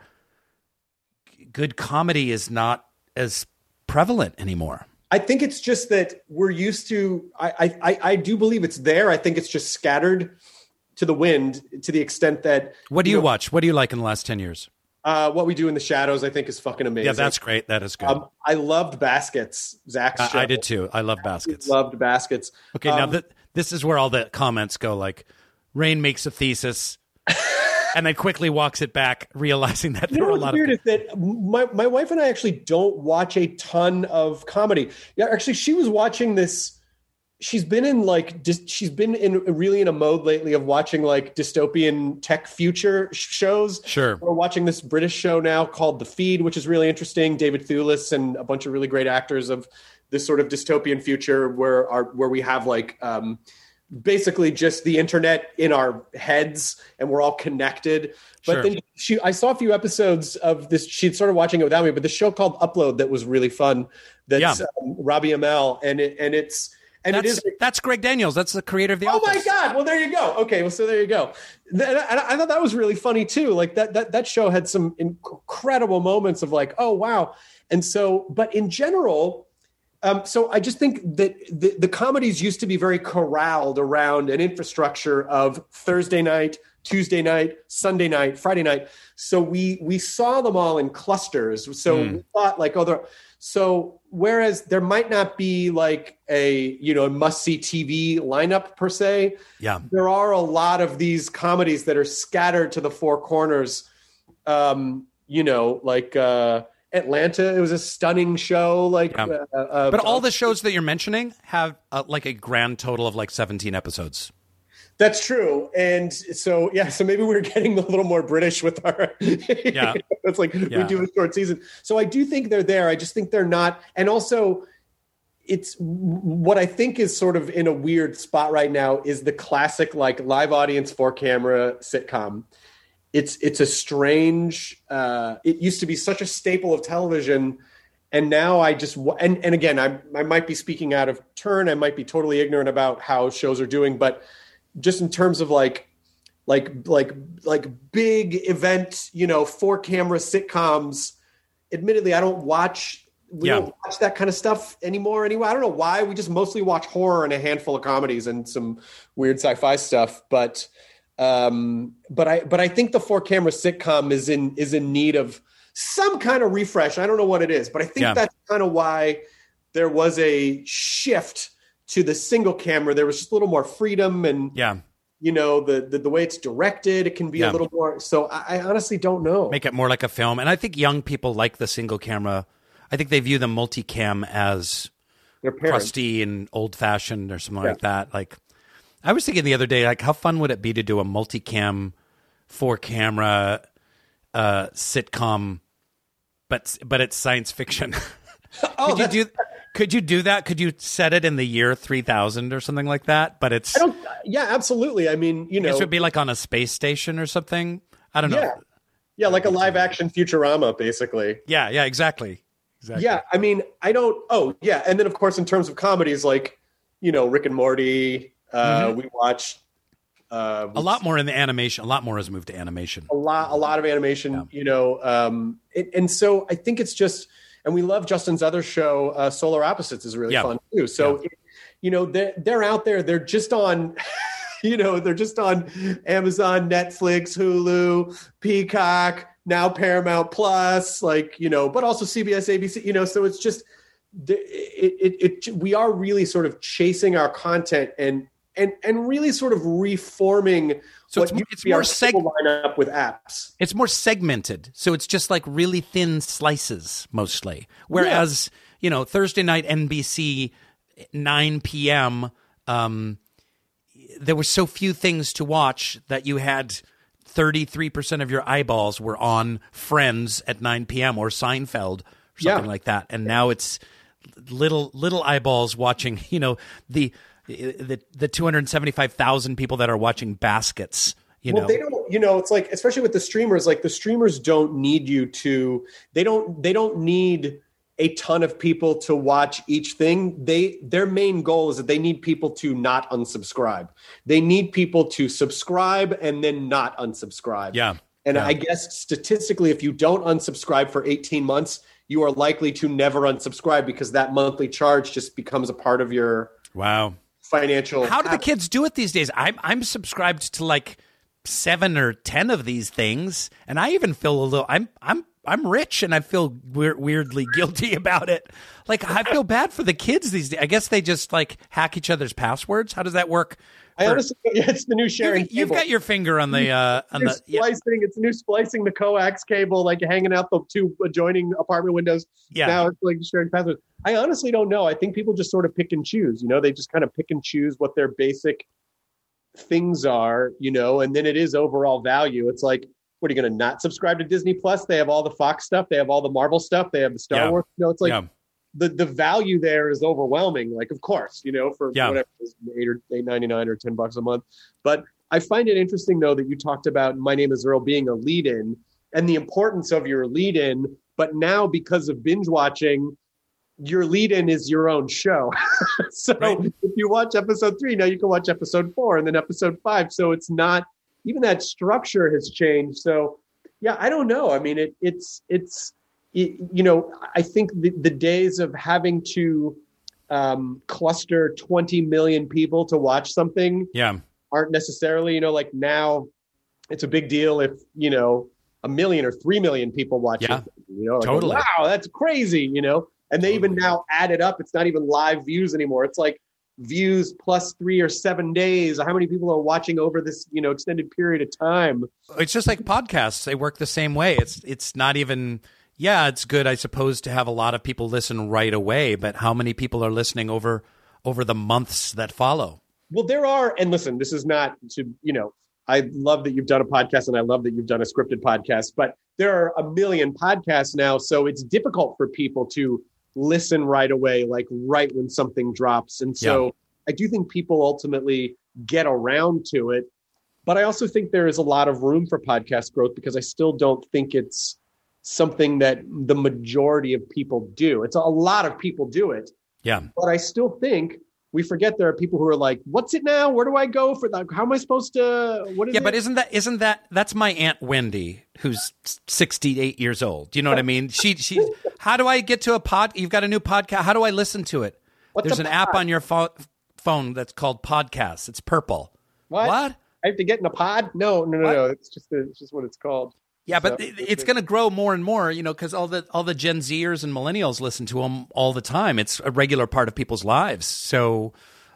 good comedy is not as prevalent anymore? I think it's just that we're used to. I, I I do believe it's there. I think it's just scattered to the wind to the extent that. What do you, you know, watch? What do you like in the last ten years? Uh, What We Do in the Shadows, I think, is fucking amazing. Yeah, that's great. That is good. Um, I loved Baskets. Zach's show. I, I did too. I love Baskets. Loved Baskets. Okay, um, now the This is where all the comments go, like, Rain makes a thesis and then quickly walks it back, realizing that You there know are a what's lot weird of... is that my, my wife and I actually don't watch a ton of comedy. Yeah, actually, she was watching this. She's been in like dis, she's been in really in a mode lately of watching like dystopian tech future sh- shows. Sure. We're watching this British show now called The Feed, which is really interesting. David Thewlis and a bunch of really great actors of this sort of dystopian future where our where we have like um, basically just the internet in our heads and we're all connected. But Sure. then she, I saw a few episodes of this. She'd started watching it without me, but the show called Upload that was really fun. That's Yeah. um, Robbie Amell, and it and it's and That's, it is. that's Greg Daniels. That's the creator of The Oh Office. my God! Well, there you go. Okay, well, so there you go. And I, I thought that was really funny too. Like that that that show had some incredible moments of like, oh wow. And so, but in general. Um, so I just think that the, the comedies used to be very corralled around an infrastructure of Thursday night, Tuesday night, Sunday night, Friday night. So we we saw them all in clusters. So Mm. we thought like, oh, there. So whereas there might not be like a you know must see T V lineup per se, Yeah. there are a lot of these comedies that are scattered to the four corners. Um, you know, like. Uh, Atlanta, it was a stunning show. Like, Yeah. uh, uh, But all the shows that you're mentioning have uh, like a grand total of like seventeen episodes. That's true, and so yeah, so maybe we're getting a little more British with our. Yeah, it's like Yeah. we do a short season. So I do think they're there. I just think they're not, and also, it's what I think is sort of in a weird spot right now is the classic like live audience four camera sitcom. It's it's a strange. Uh, it used to be such a staple of television, and now I just and and again I I might be speaking out of turn. I might be totally ignorant about how shows are doing, but just in terms of like like like like big event, you know, four camera sitcoms. Admittedly, I don't watch. We Yeah. don't watch that kind of stuff anymore. Anyway, I don't know why. We just mostly watch horror and a handful of comedies and some weird sci-fi stuff, but. Um, but I, but I think the four camera sitcom is in, is in need of some kind of refresh. I don't know what it is, but I think Yeah. that's kind of why there was a shift to the single camera. There was just a little more freedom and, Yeah. you know, the, the, the way it's directed, it can be Yeah. a little more. So I, I honestly don't know. Make it more like a film. And I think young people like the single camera. I think they view the multicam as Their parents. crusty and old fashioned or something Yeah. like that. Like, I was thinking the other day, like, how fun would it be to do a multicam, four camera uh, sitcom, but but it's science fiction. Oh, could you do? Could you do that? Could you set it in the year three thousand or something like that? But it's I don't, yeah, absolutely. I mean, you I guess know, it would be like on a space station or something. I don't know. yeah, yeah, like a live action Futurama, basically. Yeah, yeah, exactly. Exactly. Yeah, I mean, I don't. Oh, yeah, and then of course, in terms of comedies, like you know, Rick and Morty. Uh, Mm-hmm. We watched uh, A lot more in the animation. A lot more has moved to animation. a lot, a lot of animation. Yeah. You know, um, it, and so I think it's just, and we love Justin's other show, uh, Solar Opposites, is really Yeah. fun too. So, Yeah. it, you know, they're they're out there. They're just on. You know, they're just on Amazon, Netflix, Hulu, Peacock, now Paramount Plus, like, you know, but also C B S, A B C, you know, so it's just, it, it, it, we are really sort of chasing our content and, and, and really sort of reforming So what it's, used it's to be more our seg- single lineup with apps. It's more segmented. So it's just like really thin slices mostly. Whereas, you know, Thursday night N B C, nine p.m., um, there were so few things to watch that you had thirty-three percent of your eyeballs were on Friends at nine p.m. or Seinfeld or something Yeah. like that. And now it's little little eyeballs watching, you know, the the the two hundred seventy-five thousand people that are watching Baskets, you well, know. they don't, you know, it's like, especially with the streamers, like the streamers don't need you to, they don't, they don't need a ton of people to watch each thing. They, their main goal is that they need people to not unsubscribe. They need people to subscribe and then not unsubscribe. Yeah. And Yeah. I guess statistically, if you don't unsubscribe for eighteen months, you are likely to never unsubscribe because that monthly charge just becomes a part of your Wow. financial. How do the kids do it these days? I'm I'm subscribed to like seven or ten of these things, and I even feel a little. I'm I'm I'm rich and I feel weir- weirdly guilty about it. Like, I feel bad for the kids these days. I guess they just like hack each other's passwords. How does that work? I honestly, yeah, it's the new sharing. You've, you've got your finger on the uh, on the splicing. Yeah. It's new splicing the coax cable, like hanging out the two adjoining apartment windows. Yeah. Now it's like sharing passwords. I honestly don't know. I think people just sort of pick and choose. You know, they just kind of pick and choose what their basic things are. You know, and then it is overall value. It's like, what are you going to not subscribe to Disney Plus? They have all the Fox stuff. They have all the Marvel stuff. They have the Star yeah. Wars. You know, it's like. Yeah. The, the value there is overwhelming. Like, of course, you know, for yeah. whatever it is, eight or eight ninety nine or ten bucks a month. But I find it interesting though that you talked about My Name Is Earl being a lead-in and the importance of your lead-in. But now, because of binge watching, your lead-in is your own show. So right. if you watch episode three, now you can watch episode four and then episode five. So it's not even that structure has changed. So yeah, I don't know. I mean, it it's it's. You know, I think the, the days of having to um, cluster twenty million people to watch something yeah. aren't necessarily, you know, like now it's a big deal if, you know, a million or three million people watch yeah. it. You know, like, totally. Wow, that's crazy, you know? And they totally. even now add it up. It's not even live views anymore. It's like views plus three or seven days. How many people are watching over this, you know, extended period of time? It's just like podcasts. They work the same way. It's It's not even... Yeah, it's good, I suppose, to have a lot of people listen right away, but how many people are listening over over the months that follow? Well, there are, and listen, this is not to, you know, I love that you've done a podcast and I love that you've done a scripted podcast, but there are a million podcasts now, so it's difficult for people to listen right away, like right when something drops. And so yeah. I do think people ultimately get around to it, but I also think there is a lot of room for podcast growth because I still don't think it's something that the majority of people do. It's a, a lot of people do it. Yeah. But I still think we forget there are people who are like, what's it now? Where do I go for that? How am I supposed to, what is Yeah, it? but isn't that, isn't that, that's my Aunt Wendy, who's sixty-eight years old. Do you know what I mean? She, she, how do I get to a pod? You've got a new podcast. How do I listen to it? What's There's an pod? app on your phone, phone that's called Podcasts. It's purple. What? What? I have to get in a pod? No, no, no, what? no. It's just, a, it's just what it's called. Yeah, but so, it's going to grow more and more, you know, because all the all the Gen Zers and millennials listen to them all the time. It's a regular part of people's lives. So,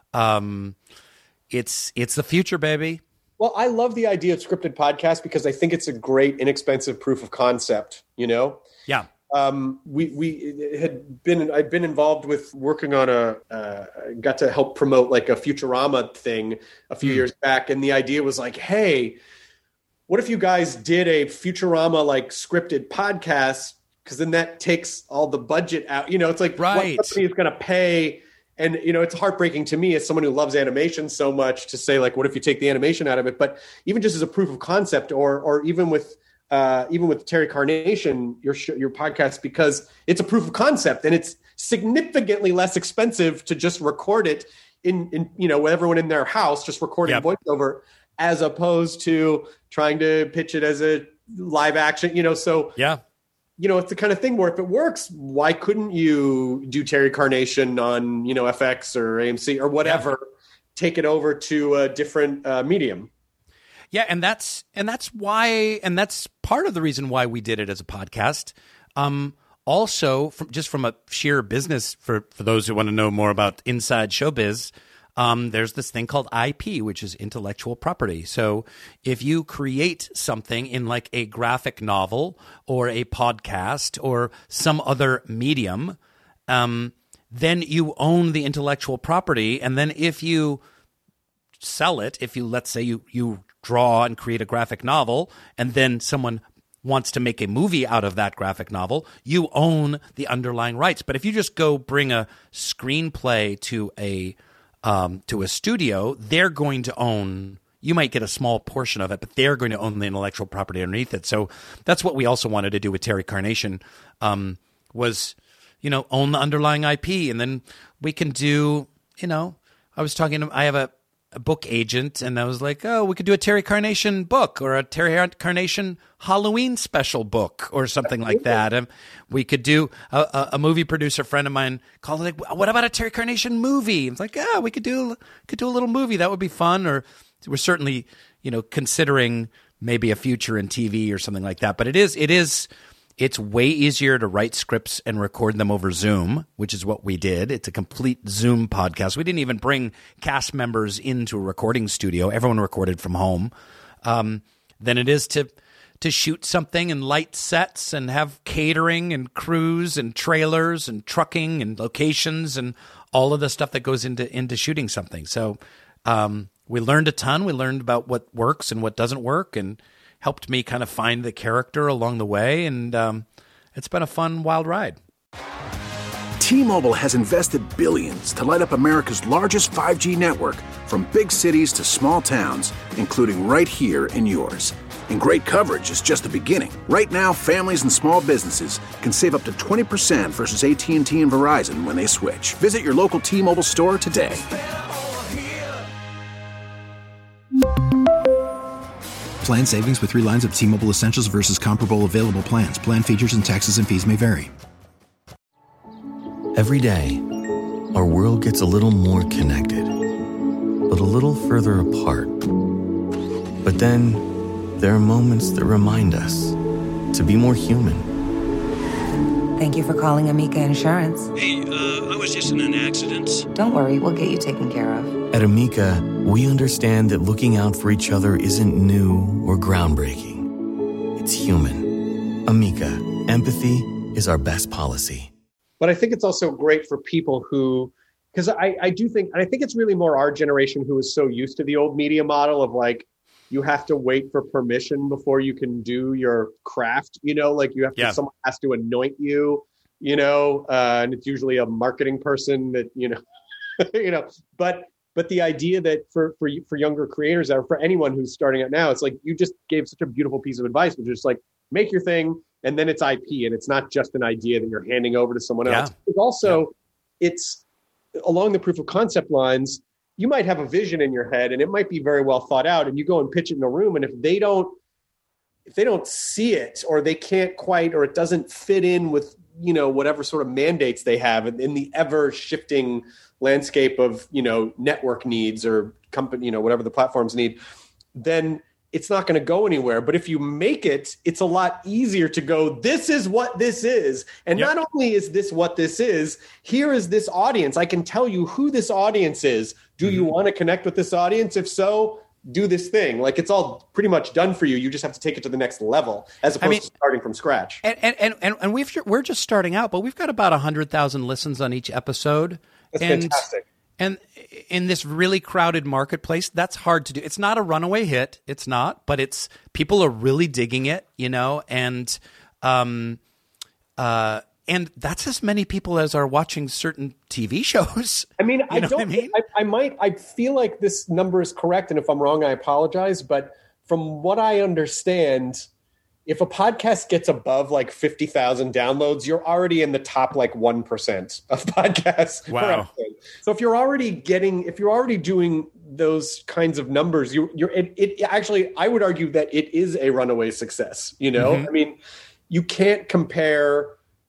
um, it's it's the future, baby. Well, I love the idea of scripted podcasts because I think it's a great, inexpensive proof of concept. You know. Yeah. Um, we we had been I'd been involved with working on a uh, got to help promote like a Futurama thing a few mm. years back, and the idea was like, hey, what if you guys did a Futurama like scripted podcast? Because then that takes all the budget out. You know, it's like right. what company is going to pay? And you know, it's heartbreaking to me as someone who loves animation so much to say like, what if you take the animation out of it? But even just as a proof of concept, or or even with uh, even with Terry Carnation, your sh- your podcast, because it's a proof of concept and it's significantly less expensive to just record it in in you know with everyone in their house, just recording yep. voiceover, as opposed to trying to pitch it as a live action, you know, so, yeah, you know, it's the kind of thing where if it works, why couldn't you do Terry Carnation on, you know, F X or A M C or whatever, yeah. take it over to a different uh, medium. Yeah. And that's, and that's why, and that's part of the reason why we did it as a podcast. Um, also from just from a sheer business for, for those who want to know more about inside showbiz, Um, there's this thing called I P, which is intellectual property. So if you create something in like a graphic novel or a podcast or some other medium, um, then you own the intellectual property. And then if you sell it, if you, let's say you, you draw and create a graphic novel and then someone wants to make a movie out of that graphic novel, you own the underlying rights. But if you just go bring a screenplay to a Um, to a studio, they're going to own, you might get a small portion of it, but they're going to own the intellectual property underneath it. So that's what we also wanted to do with Terry Carnation, um, was, you know, own the underlying I P. And then we can do, you know, I was talking to, I have a, a book agent and I was like, oh, we could do a Terry Carnation book or a Terry Carnation Halloween special book or something like that. And we could do a, a, a movie producer friend of mine called it like, what about a Terry Carnation movie? It's like, yeah, we could do, could do a little movie. That would be fun. Or we're certainly, you know, considering maybe a future in T V or something like that. But it is, it is, It's way easier to write scripts and record them over Zoom, which is what we did. It's a complete Zoom podcast. We didn't even bring cast members into a recording studio. Everyone recorded from home. Um, than it is to to shoot something and light sets and have catering and crews and trailers and trucking and locations and all of the stuff that goes into into shooting something. So um, we learned a ton. We learned about what works and what doesn't work, and helped me kind of find the character along the way. And um, it's been a fun, wild ride. T-Mobile has invested billions to light up America's largest five G network, from big cities to small towns, including right here in yours. And great coverage is just the beginning. Right now, families and small businesses can save up to twenty percent versus A T and T and Verizon when they switch. Visit your local T-Mobile store today. Plan savings with three lines of T-Mobile Essentials versus comparable available plans. Plan features and taxes and fees may vary. Every day, our world gets a little more connected, but a little further apart. But then, there are moments that remind us to be more human. Thank you for calling Amica Insurance. Hey, uh, I was just in an accident. Don't worry, we'll get you taken care of. At Amica, we understand that looking out for each other isn't new or groundbreaking. It's human. Amica, empathy is our best policy. But I think it's also great for people who, because I, I do think, and I think it's really more our generation who is so used to the old media model of like, you have to wait for permission before you can do your craft, you know, like you have to, yeah. someone has to anoint you, you know, uh, and it's usually a marketing person that, you know, you know, but, but the idea that for, for, for younger creators or for anyone who's starting out now, it's like, you just gave such a beautiful piece of advice, which is like, make your thing. And then it's I P, and it's not just an idea that you're handing over to someone else. Yeah. It's also, yeah. it's along the proof of concept lines. You might have a vision in your head and it might be very well thought out, and you go and pitch it in a room. And if they don't, if they don't see it, or they can't quite, or it doesn't fit in with, you know, whatever sort of mandates they have in the ever shifting landscape of, you know, network needs or company, you know, whatever the platforms need, then it's not going to go anywhere. But if you make it, it's a lot easier to go, this is what this is. And yep. not only is this what this is, here is this audience. I can tell you who this audience is. Do mm-hmm. you want to connect with this audience? If so, do this thing. Like, it's all pretty much done for you. You just have to take it to the next level as opposed I mean, to starting from scratch. And and and, and we've, we're just starting out, but we've got about one hundred thousand listens on each episode. That's and, fantastic. And in this really crowded marketplace, that's hard to do. It's not a runaway hit. It's not, but it's people are really digging it, you know, and um, uh, and that's as many people as are watching certain T V shows. I mean, you I know don't. I, mean? I, I might. I feel like this number is correct, and if I'm wrong, I apologize. But from what I understand, if a podcast gets above like fifty thousand downloads, you're already in the top like one percent of podcasts. Wow. So if you're already getting, if you're already doing those kinds of numbers, you, you're, it, it actually, I would argue that it is a runaway success. You know, mm-hmm. I mean, you can't compare.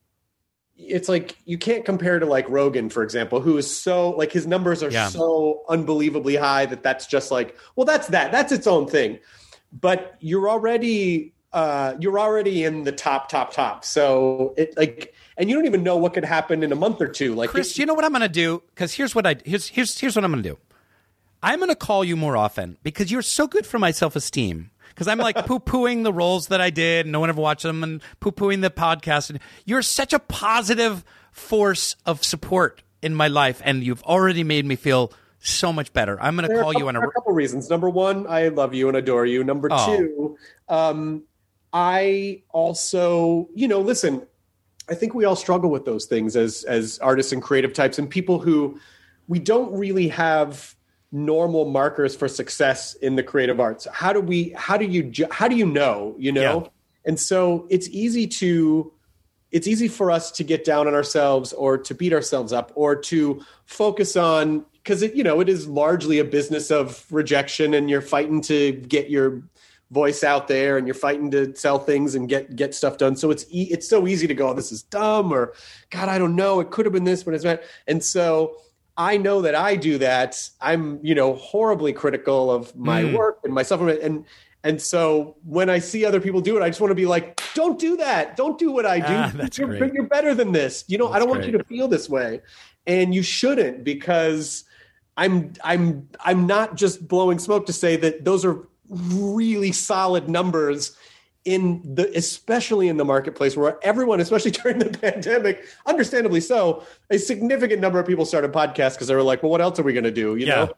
It's like, you can't compare to like Rogan, for example, who is so like, his numbers are yeah. so unbelievably high that that's just like, well, that's that, that's its own thing. But you're already, Uh, you're already in the top, top, top. So it like, and you don't even know what could happen in a month or two. Like, Chris, it, you know what I'm going to do? Because here's what I here's here's here's what I'm going to do. I'm going to call you more often because you're so good for my self-esteem. Because I'm like poo-pooing the roles that I did, and no one ever watched them, and poo-pooing the podcast. And you're such a positive force of support in my life, and you've already made me feel so much better. I'm going to call couple, you on a, a couple reasons. Number one, I love you and adore you. Number oh. two, um, I also, you know, listen, I think we all struggle with those things as as artists and creative types, and people who we don't really have normal markers for success in the creative arts. How do we, how do you, how do you know, you know? Yeah. And so it's easy to, it's easy for us to get down on ourselves or to beat ourselves up or to focus on, because it, you know, it is largely a business of rejection, and you're fighting to get your voice out there, and you're fighting to sell things and get get stuff done. So it's e- it's so easy to go, oh, this is dumb, or God, I don't know, it could have been this, but it's not. And so I know that I do that. I'm, you know, horribly critical of my mm. work and myself, and And so when I see other people do it, I just want to be like, don't do that. Don't do what I do. Ah, that's you're, great. you're better than this. You know, That's I don't want great. you to feel this way. And you shouldn't, because I'm I'm I'm not just blowing smoke to say that those are really solid numbers in the, especially in the marketplace where everyone, especially during the pandemic, understandably so, a significant number of people started podcasts because they were like, well, what else are we going to do? You Yeah. know?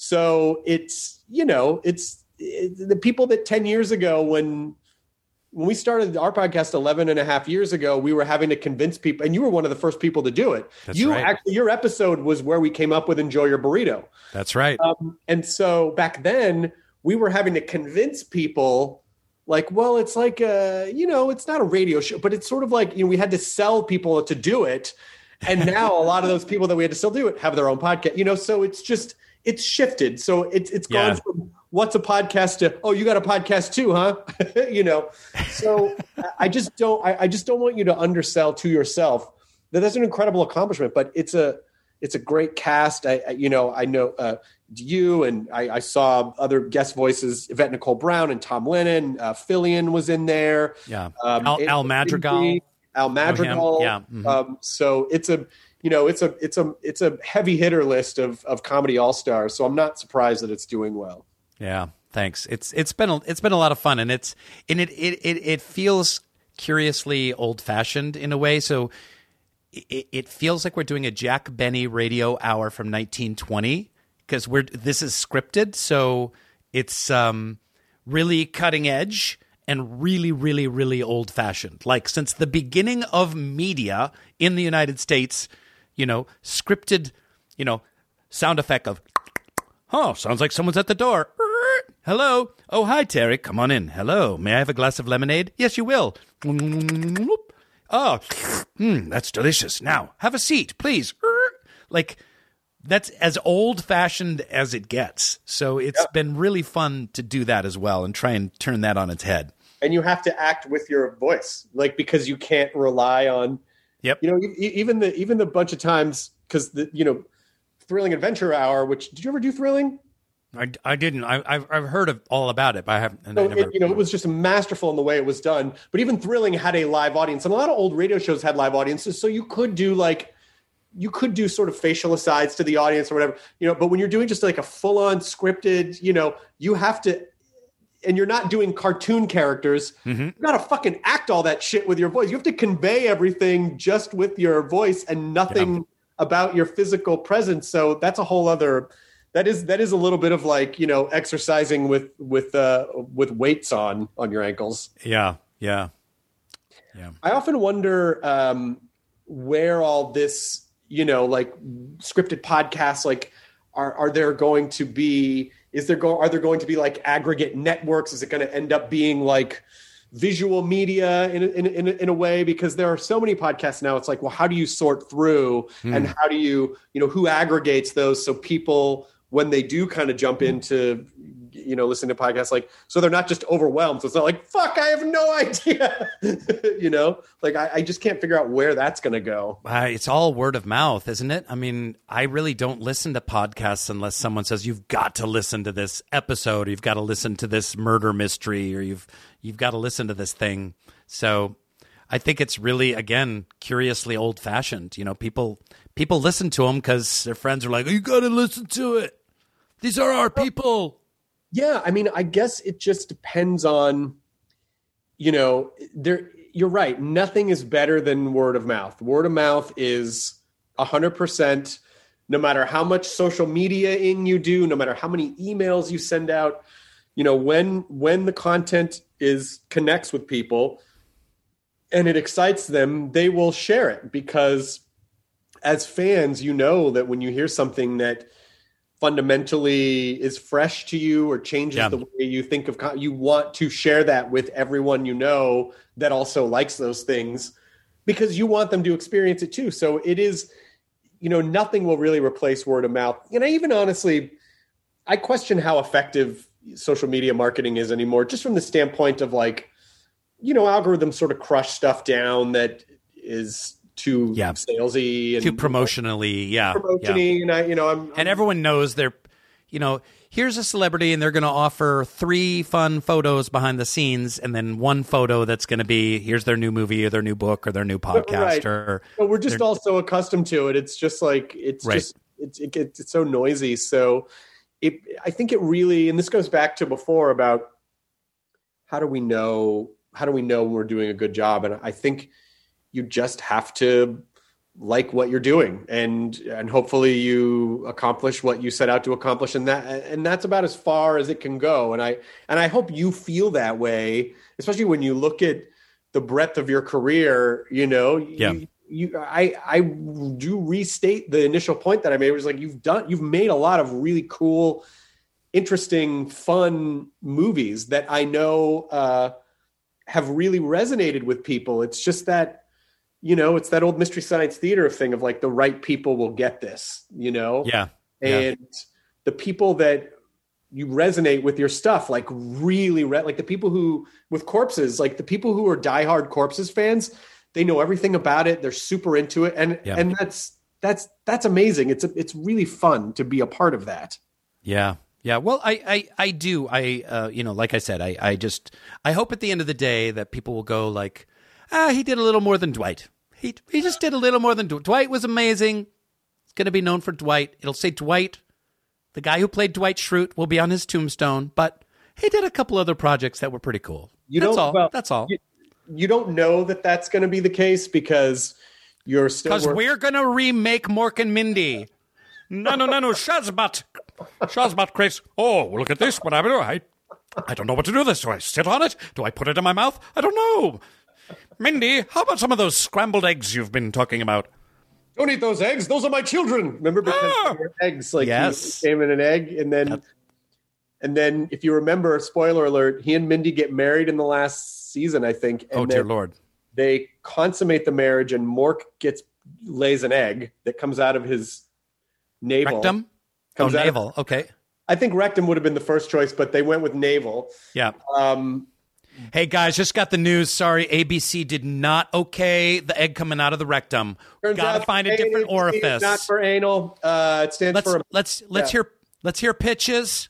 So it's, you know, it's it, the people that ten years ago, when, when we started our podcast eleven and a half years ago, we were having to convince people, and you were one of the first people to do it. That's you right. actually, your episode was where we came up with Enjoy Your Burrito. That's right. Um, and so back then we were having to convince people like, well, it's like, a, you know, it's not a radio show, but it's sort of like, you know, we had to sell people to do it. And now a lot of those people that we had to still do it have their own podcast, you know, so it's just, it's shifted. So it's, it's gone Yeah. from what's a podcast to, oh, you got a podcast too, huh? you know? So I just don't, I, I just don't want you to undersell to yourself that that's an incredible accomplishment, but it's a, it's a great cast. I, I you know, I know uh, you and I, I saw other guest voices, Yvette Nicole Brown and Tom Lennon. Uh, Fillion was in there. Yeah. Um, Al, it- Al Madrigal. Al Madrigal. Yeah. Mhm. Um, so it's a, you know, it's a, it's a, it's a heavy hitter list of of comedy all stars. So I'm not surprised that it's doing well. Yeah, thanks. It's it's been a, it's been a lot of fun, and it's and it it it, it feels curiously old fashioned in a way. So it, it feels like we're doing a Jack Benny radio hour from nineteen twenty because we're this is scripted, so it's um really cutting edge and really really really old fashioned. Like since the beginning of media in the United States, you know, scripted, you know, sound effect of. Oh, sounds like someone's at the door. Hello. Oh, hi, Terry. Come on in. Hello. May I have a glass of lemonade? Yes, you will. Oh, mm, that's delicious. Now, have a seat, please. Like, that's as old-fashioned as it gets. So it's Yeah. been really fun to do that as well and try and turn that on its head. And you have to act with your voice, like, because you can't rely on, Yep. you know, e- e- even the, even the bunch of times, because the, you know, Thrilling Adventure Hour, which, did you ever do Thrilling? I, I didn't. I, I've I've heard of all about it, but I haven't. And I So never, it, you know, it was just masterful in the way it was done. But even Thrilling had a live audience, and a lot of old radio shows had live audiences. So you could do like, you could do sort of facial asides to the audience or whatever, you know. But when you're doing just like a full on scripted, you know, you have to, and you're not doing cartoon characters. Mm-hmm. You got to fucking act all that shit with your voice. You have to convey everything just with your voice and nothing Yeah. about your physical presence. So that's a whole other. That is that is a little bit of like, you know, exercising with with uh, with weights on on your ankles. Yeah, yeah, yeah. I often wonder um, where all this, you know, like scripted podcasts, like are are there going to be? Is there go? Are there going to be like aggregate networks? Is it going to end up being like visual media in a, in a, in a, in a way? Because there are so many podcasts now. It's like, well, how do you sort through, Hmm. and how do you, you know, who aggregates those so people, when they do kind of jump into, you know, listen to podcasts, like, so they're not just overwhelmed. So it's not like, fuck, I have no idea, you know, like I, I just can't figure out where that's going to go. Uh, it's all word of mouth, isn't it? I mean, I really don't listen to podcasts unless someone says you've got to listen to this episode, or you've got to listen to this murder mystery, or you've you've got to listen to this thing. So I think it's really, again, curiously old fashioned. You know, people people listen to them because their friends are like, you got to listen to it. These are our people. Yeah, I mean, I guess it just depends on, you know, there. You're right. Nothing is better than word of mouth. Word of mouth is a hundred percent. No matter how much social media in you do, no matter how many emails you send out, you know, when when the content is connects with people and it excites them, they will share it, because as fans, you know that when you hear something that fundamentally is fresh to you or changes Yeah. the way you think of, con- you want to share that with everyone you know that also likes those things, because you want them to experience it too. So it is, you know, nothing will really replace word of mouth. And I even honestly, I question how effective social media marketing is anymore, just from the standpoint of like, you know, algorithms sort of crush stuff down that is too Yeah. salesy and Too promotionally, yeah. promotiony. yeah. And I, you know, I'm, And everyone knows they're, you know, here's a celebrity and they're going to offer three fun photos behind the scenes and then one photo that's going to be, here's their new movie or their new book or their new podcast. Right. Or but we're just all so accustomed to it. It's just like, it's Right. just, it's, it gets, it's so noisy. So it, I think it really, and this goes back to before about how do we know, how do we know when we're doing a good job? And I think you just have to like what you're doing, and and hopefully you accomplish what you set out to accomplish, and that and that's about as far as it can go. And I and I hope you feel that way, especially when you look at the breadth of your career. You know, yeah. You, you I I do restate the initial point that I made, was like you've done you've made a lot of really cool, interesting, fun movies that I know uh, have really resonated with people. It's just that. You know, it's that old Mystery Science Theater thing of like the right people will get this, you know? Yeah. And yeah. the people that you resonate with your stuff, like really, re- like the people who, with Corpses, like the people who are diehard Corpses fans, they know everything about it. They're super into it. And, yeah. and that's, that's, that's amazing. It's, a, it's really fun to be a part of that. Yeah. Yeah. Well, I, I, I do. I, uh, you know, like I said, I, I just, I hope at the end of the day that people will go like, ah, he did a little more than Dwight. He he just did a little more than Dwight. Dwight was amazing. It's going to be known for Dwight. It'll say Dwight. The guy who played Dwight Schrute will be on his tombstone. But he did a couple other projects that were pretty cool. You that's don't, all. Well, that's all. You, you don't know that that's going to be the case because you're still... Because we're going to remake Mork and Mindy. No, no, no, no. Shazbot. Shazbot Chris. Oh, look at this. What I do. I, I don't know what to do with this. Do I sit on it? Do I put it in my mouth? I don't know. Mindy, how about some of those scrambled eggs you've been talking about? Don't eat those eggs. Those are my children. Remember, because ah! they were eggs, like yes. he came in an egg, and then, That's... and then, if you remember, spoiler alert, he and Mindy get married in the last season, I think. And oh dear Lord! They consummate the marriage, and Mork gets lays an egg that comes out of his navel. Rectum? Oh, navel. Of, okay. I think rectum would have been the first choice, but they went with navel. Yeah. Um. Hey, guys, just got the news. Sorry, A B C did not okay the egg coming out of the rectum. Got to find a different orifice. Not for anal. Uh, it stands let's, for... Let's let's yeah. hear let's hear pitches.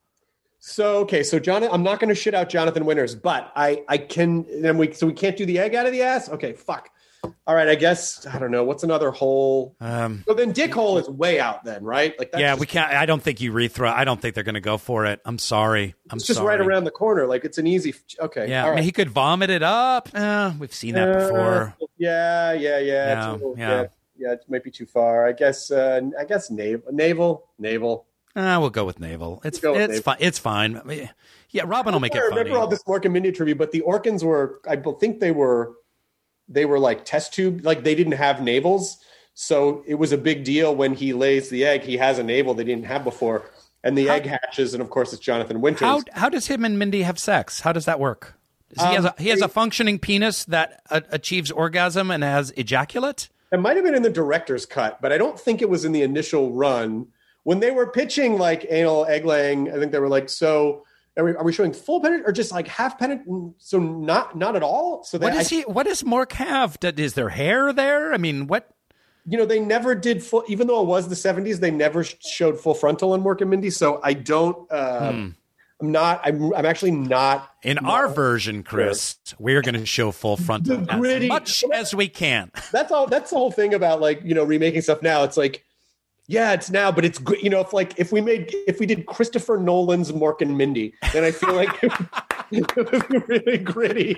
So, okay, so Jonathan, I'm not going to shit out Jonathan Winters, but I, I can... Then we So we can't do the egg out of the ass? Okay, fuck. All right, I guess, I don't know. What's another hole? Um, so then dick hole is way out then, right? Like that's Yeah, just, we can't. I don't think you rethrow. I don't think they're going to go for it. I'm sorry. I'm It's just sorry. right around the corner. Like it's an easy... Okay. Yeah, all right. I mean, he could vomit it up. Uh, we've seen that uh, before. Yeah, yeah, yeah. Yeah, little, yeah. yeah. Yeah, it might be too far. I guess, uh, I guess navel, navel, navel. Uh, we'll go with navel. It's We'll it's fine. It's fine. Yeah, Robin will make I it funny. remember all this Mork and Mindy trivia, but the Orkans were, I think they were, they were like test tube, like they didn't have navels. So it was a big deal when he lays the egg. He has a navel they didn't have before. And the how, egg hatches, and of course it's Jonathan Winters. How how does him and Mindy have sex? How does that work? Is Um, he has a, he has a functioning penis that uh, achieves orgasm and has ejaculate? It might have been in the director's cut, but I don't think it was in the initial run. When they were pitching like anal egg laying, I think they were like, so are we, are we showing full penetrate or just like half penetrate? So not not at all. So what they, does I, he? What does Mork have? Is there hair there? I mean, what? You know, they never did full, even though it was the seventies, they never showed full frontal on Mork and Mindy. So I don't, uh, hmm. I'm not, I'm, I'm actually not. In not, our version, Chris, we're going to show full frontal gritty, as much as we can. That's all, that's the whole thing about like, you know, remaking stuff now. It's like, yeah, it's now, but it's good. You know, if like, if we made, if we did Christopher Nolan's Mork and Mindy, then I feel like it would be really gritty.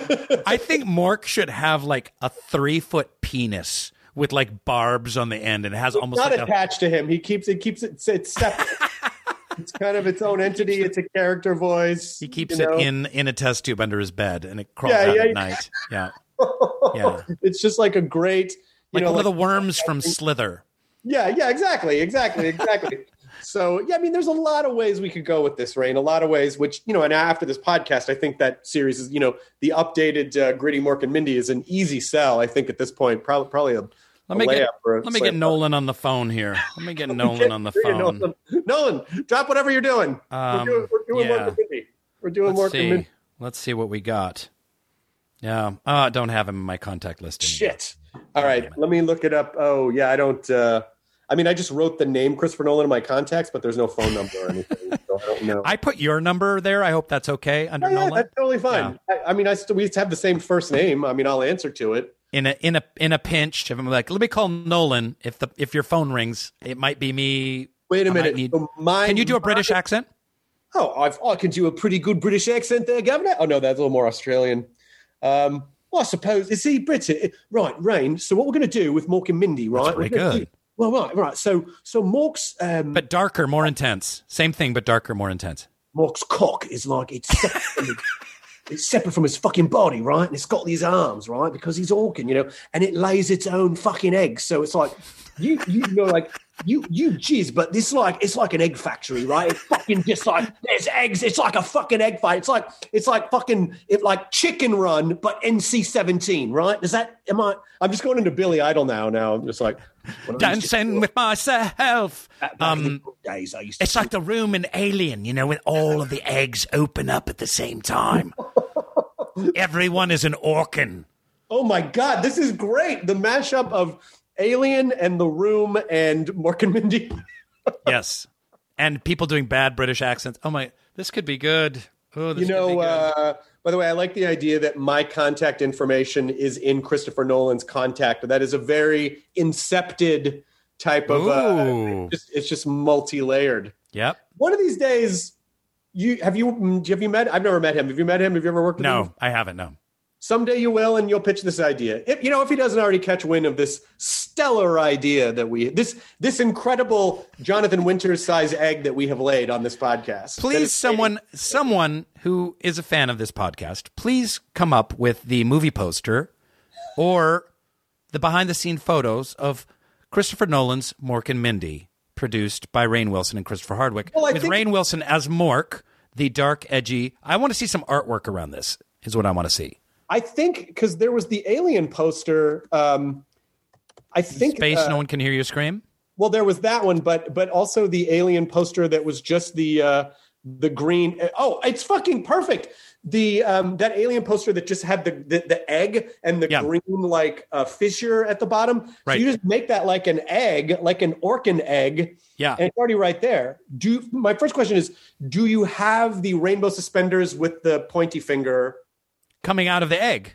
I think Mork should have like a three foot penis with like barbs on the end, and it has it's almost not like attached a... to him. He keeps it keeps it it's separate. It's kind of its own entity. It's a character voice. He keeps you it know? in in a test tube under his bed, and it crawls yeah, out yeah, at yeah. night. Yeah, yeah. It's just like a great, you like know, one like, of the worms from Slither. Yeah, yeah, exactly, exactly, exactly. So yeah, I mean, there's a lot of ways we could go with this, Rain. A lot of ways, which you know, and after this podcast, I think that series is, you know, the updated uh, gritty Mork and Mindy is an easy sell. I think at this point, probably probably a. Let me get let me get Nolan on the phone here. Let me get Nolan on the phone. Nolan. Nolan, drop whatever you're doing. Um, we're doing, we're doing yeah. Mork and Mindy. We're doing Let's Mork see. and Mindy. Let's see what we got. Yeah, uh, I don't have him in my contact list anymore. Shit. All right, let me look it up. Oh yeah, I don't. Uh, I mean, I just wrote the name Christopher Nolan in my contacts, but there's no phone number or anything. So I don't know. I put your number there. I hope that's okay under oh, yeah, Nolan. That's totally fine. Yeah. I, I mean, I still, we just have the same first name. I mean, I'll answer to it. In a in a in a pinch, if I'm like, let me call Nolan. If the if your phone rings, it might be me. Wait a I might minute. need- So my, Can you do a British my- accent? Oh, I've, I can do a pretty good British accent there, Governor. Oh, no, that's a little more Australian. Um, well, I suppose, is he British? Right, Rain. So what we're going to do with Mork and Mindy, right? That's pretty We're gonna good. do- well, right, right. So, so Mork's... Um, But darker, more intense. Same thing, but darker, more intense. Mork's cock is like, it's separate, from his, it's separate from his fucking body, right? And it's got these arms, right? Because he's Orkin, you know, and it lays its own fucking eggs. So it's like, you you know, like, you you jizz, but this like, it's like an egg factory, right? It's fucking just like, there's eggs. It's like a fucking egg fight. It's like, it's like fucking, it like Chicken Run, but N C seventeen, right? Does that, am I, I'm just going into Billy Idol now. Now I'm just like, Dancing with myself. Back, back in Um, the days, I used to it's like the room in Alien, you know, when all of the eggs open up at the same time. Everyone is an Orkin. Oh my God, this is great. The mashup of Alien and The Room and Mork and Mindy. Yes. And people doing bad British accents. Oh my, this could be good. Oh, this You could be know, good. uh, by the way, I like the idea that my contact information is in Christopher Nolan's contact. That is a very incepted type of, Ooh. uh, just, it's just multi-layered. Yep. One of these days, you have you have you met? I've never met him. Have you met him? Have you ever worked with him? No, I haven't, no. Someday you will, and you'll pitch this idea. If, you know, if he doesn't already catch wind of this stellar idea that we, this this incredible Jonathan Winters size egg that we have laid on this podcast. That Please, is- someone, someone who is a fan of this podcast, please come up with the movie poster or the behind-the-scene photos of Christopher Nolan's Mork and Mindy, produced by Rainn Wilson and Christopher Hardwick, Well, I with think- Rainn Wilson as Mork, the dark, edgy. I want to see some artwork around this. Is what I want to see. I think because there was the Alien poster. Um, I think Space, uh, no one can hear you scream. Well, there was that one, but but also the Alien poster that was just the uh, the green. Oh, it's fucking perfect. The um, that Alien poster that just had the the, the egg and the Yeah. green like uh, fissure at the bottom. Right. So you just make that like an egg, like an Orkin egg. Yeah. And it's already right there. Do my first question is: do you have the rainbow suspenders with the pointy finger? Coming out of the egg.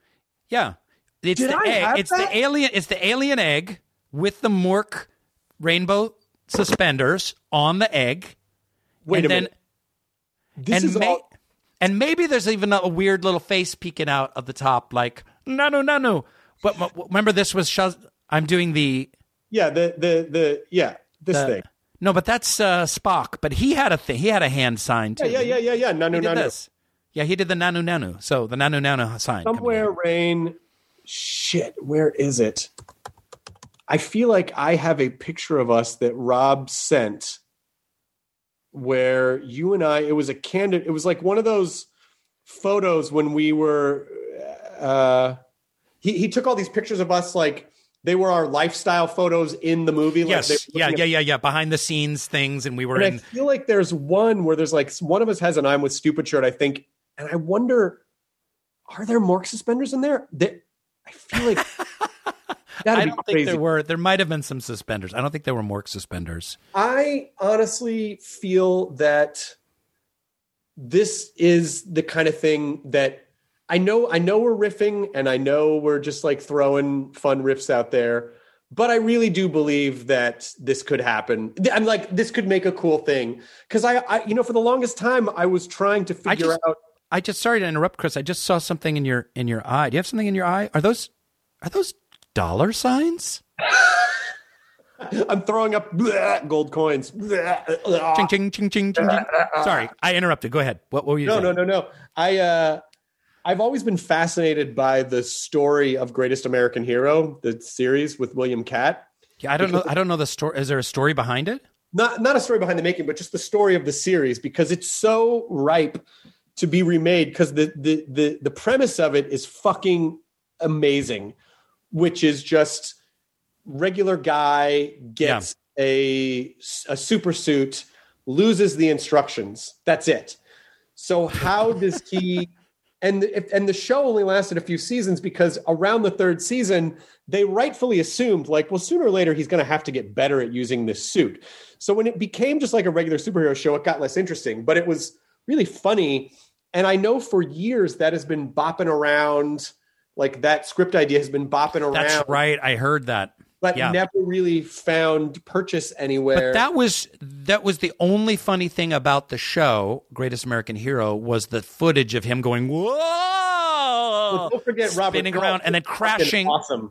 Yeah. It's Did the I egg. have It's that? the alien it's the alien egg with the Mork rainbow suspenders on the egg. Wait and a then, minute. This and is may- all. And maybe there's even a weird little face peeking out of the top, like nanu nanu. But m- remember, this was Shaz- I'm doing the Yeah, the the the yeah this the- thing. No, but that's uh, Spock. But he had a thing. He had a hand sign too. Yeah, yeah, yeah, yeah, yeah. No, no, He did no, no. this. Yeah, he did the nanu nanu. So the nanu nanu sign. coming Somewhere, in. Rain. Shit, where is it? I feel like I have a picture of us that Rob sent where you and I, it was a candid, it was like one of those photos when we were, uh, he, he took all these pictures of us like they were our lifestyle photos in the movie. Yes. Like they were yeah, looking yeah, at- yeah, yeah. Behind the scenes things, and we were And I in. feel like there's one where there's like one of us has an I'm with stupid shirt, I think. And I wonder, are there Mork suspenders in there? That I feel like that'd I be don't crazy. think there were. There might have been some suspenders. I don't think there were Mork suspenders. I honestly feel that this is the kind of thing that I know I know we're riffing and I know we're just like throwing fun riffs out there, but I really do believe that this could happen. I'm like, this could make a cool thing. Cause I, I you know, for the longest time I was trying to I figure just, out. I just sorry to interrupt, Chris. I just saw something in your in your eye. Do you have something in your eye? Are those are those dollar signs? I'm throwing up bleh, gold coins. Bleh, Ching ching ching ching ching. ching. Sorry, I interrupted. Go ahead. What, what were you No, saying? no, no, no. I uh I've always been fascinated by the story of Greatest American Hero, the series with William Catt. Yeah, I don't know. I don't know the story. Is there a story behind it? Not not a story behind the making, but just the story of the series because it's so ripe to be remade because the the the the premise of it is fucking amazing, which is just regular guy gets a a super suit, loses the instructions. That's it. So how does he And if, and the show only lasted a few seasons because around the third season, they rightfully assumed, like, well, sooner or later, he's going to have to get better at using this suit. So when it became just like a regular superhero show, it got less interesting, but it was really funny. And I know for years that has been bopping around, like that script idea has been bopping around. That's right. I heard that. But yeah. never really found purchase anywhere. But that was that was the only funny thing about the show, Greatest American Hero, was the footage of him going, whoa! Well, don't forget Robert spinning Culp, around and then crashing. Awesome.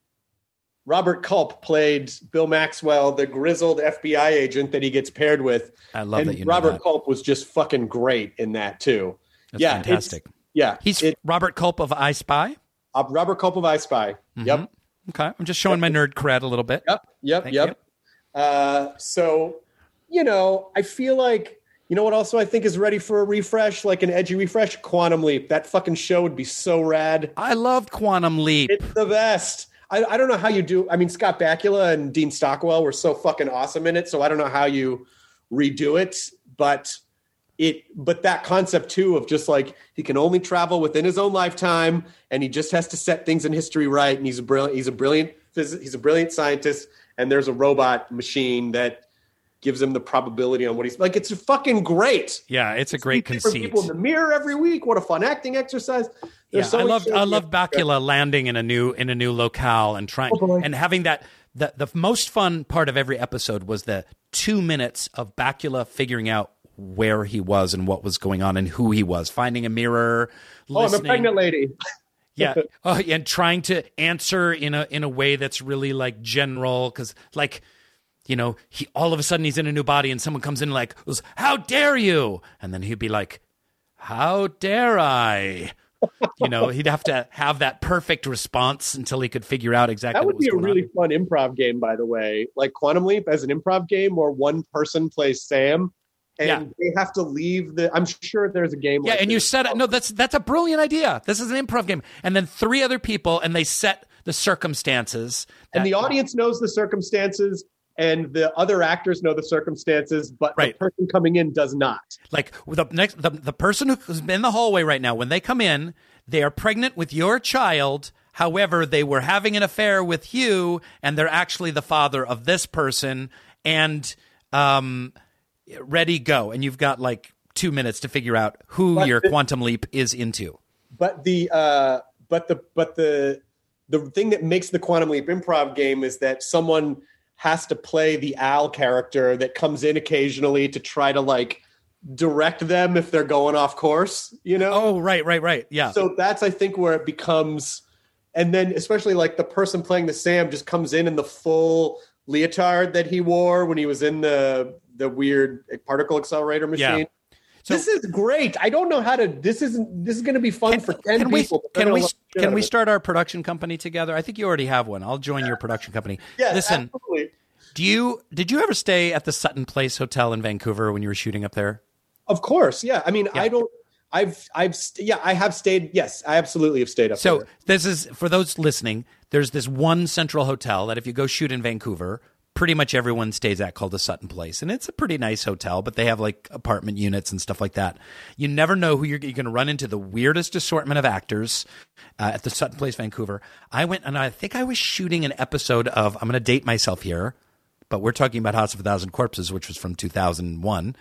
Robert Culp played Bill Maxwell, the grizzled F B I agent that he gets paired with. I love and that you know Robert that. Culp was just fucking great in that too. That's yeah, fantastic. Yeah. He's it, Robert Culp of I Spy? Uh, Robert Culp of I Spy. Mm-hmm. Yep. Okay. I'm just showing my nerd cred a little bit. Yep. Yep. Thank yep. Uh, so, you know, I feel like, you know what also I think is ready for a refresh, like an edgy refresh? Quantum Leap. That fucking show would be so rad. I loved Quantum Leap. It's the best. I, I don't know how you do. I mean, Scott Bakula and Dean Stockwell were so fucking awesome in it. So I don't know how you redo it, but it, but that concept too of just like he can only travel within his own lifetime, and he just has to set things in history right. And he's a brilliant, he's a brilliant, he's a brilliant scientist. And there's a robot machine that gives him the probability on what he's like. It's fucking great. Yeah, it's a great conceit. People in the mirror every week. What a fun acting exercise. Yeah, so I love I shows love Bakula landing in a new in a new locale and trying Oh, and having that. The the most fun part of every episode was the two minutes of Bakula figuring out where he was and what was going on and who he was, finding a mirror. Oh, I'm a listening. pregnant lady. Yeah, oh, and trying to answer in a in a way that's really like general, because like, you know, he all of a sudden he's in a new body and someone comes in like, "How dare you?" And then he'd be like, "How dare I?" You know, he'd have to have that perfect response until he could figure out exactly. That would what was be a going really on. fun improv game, by the way. Like Quantum Leap as an improv game, where one person plays Sam. And Yeah. they have to leave the. I'm sure there's a game. Yeah, like and you this. set it. No, that's that's a brilliant idea. This is an improv game, and then three other people, and they set the circumstances. and that- the audience knows the circumstances, and the other actors know the circumstances, but Right. the person coming in does not. Like the next, the, the person who's in the hallway right now, when they come in, they are pregnant with your child. However, they were having an affair with you, and they're actually the father of this person. And um, ready, go. And you've got like two minutes to figure out who But your the- quantum leap is into. But the uh, but the but the the thing that makes the Quantum Leap improv game is that someone has to play the Al character that comes in occasionally to try to like direct them if they're going off course, you know? Oh, right, right, right. Yeah. So that's, I think, where it becomes, and then especially like the person playing the Sam just comes in in the full leotard that he wore when he was in the the weird particle accelerator machine. Yeah. So- this is great. I don't know how to. This isn't. This is going to be fun for ten Can we people. They're can gonna we love the shit can out we of it. start our production company together? I think you already have one. I'll join your production company. Yes, Listen, absolutely. do you did you ever stay at the Sutton Place Hotel in Vancouver when you were shooting up there? Of course, yeah. I mean, I don't. I've, I've, st- yeah, I have stayed. Yes, I absolutely have stayed up So there. this is for those listening. There's this one central hotel that if you go shoot in Vancouver, pretty much everyone stays at, called the Sutton Place, and it's a pretty nice hotel. But they have like apartment units and stuff like that. You never know who you're, you're going to run into. The weirdest assortment of actors uh, at the Sutton Place, Vancouver. I went and I think I was shooting an episode of. I'm going to date myself here, but we're talking about House of a Thousand Corpses, which was from two thousand one.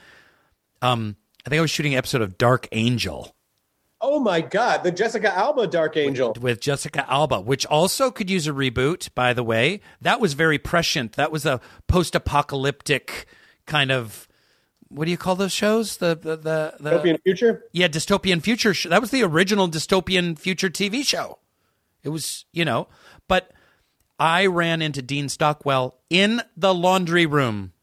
Um, I think I was shooting an episode of Dark Angel. Oh my God, the Jessica Alba Dark Angel. With, with Jessica Alba, which also could use a reboot, by the way. That was very prescient. That was a post-apocalyptic kind of, what do you call those shows? The the the, the Dystopian Future? Yeah, dystopian future. Sh- that was the original dystopian future T V show. It was, you know, but I ran into Dean Stockwell in the laundry room.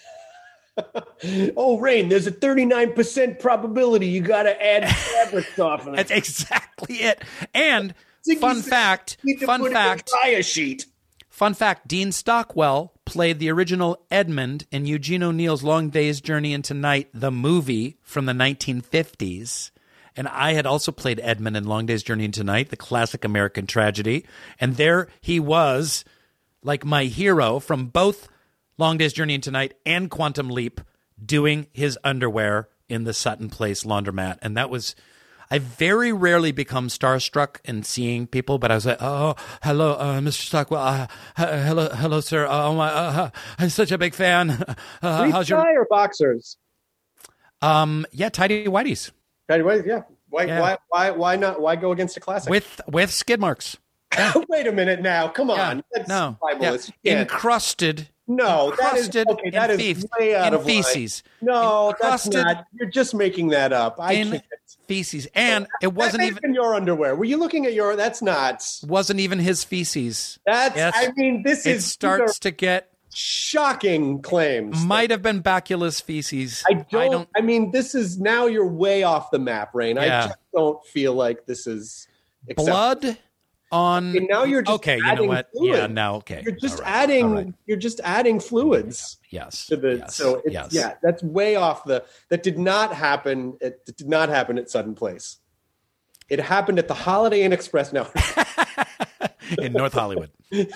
Oh, Rain, there's a thirty-nine percent probability you got to add fabric softener. That's exactly it. And Ziggy fun said fact, you need to fun put it in fact, a fire sheet. Fun fact, Dean Stockwell played the original Edmund in Eugene O'Neill's Long Day's Journey into Night, the movie from the nineteen fifties. And I had also played Edmund in Long Day's Journey into Night, the classic American tragedy. And there he was, like my hero from both Long Day's Journey into Night and Quantum Leap, doing his underwear in the Sutton Place laundromat. And that was, I very rarely become starstruck in seeing people, but I was like, oh, hello, uh, Mister Stockwell. Uh, hello, hello, sir. Oh, my, uh, I'm such a big fan. Uh, how's your... or boxers? Um, yeah, tidy whities. Tidy whities, yeah. Why, yeah. why, why, why not? Why go against a classic? With, with skid marks. Yeah. Wait a minute now. Come on. Yeah. That's no. libelous. Yeah. Encrusted. No, encrusted that is, okay, that is feces, way out in of feces. line. No, encrusted that's not. You're just making that up. I in can't. Feces. And it wasn't that even in your underwear. Were you looking at your, that's not. Wasn't even his feces. That's, yes. I mean, this it is. It starts to get. Shocking claims. Might have been Bacula's feces. I don't, I don't. I mean, this is, now you're way off the map, Rain. Yeah. I just don't feel like this is. Acceptable. Blood on. And now you're just okay. You know what? Fluid. Yeah. Now, okay. You're just right. adding. Right. You're just adding fluids. Yes. To the, yes. So it's, yes. yeah, that's way off the. That did not happen. It, it did not happen at Sudden Place. It happened at the Holiday Inn Express. Now in North Hollywood.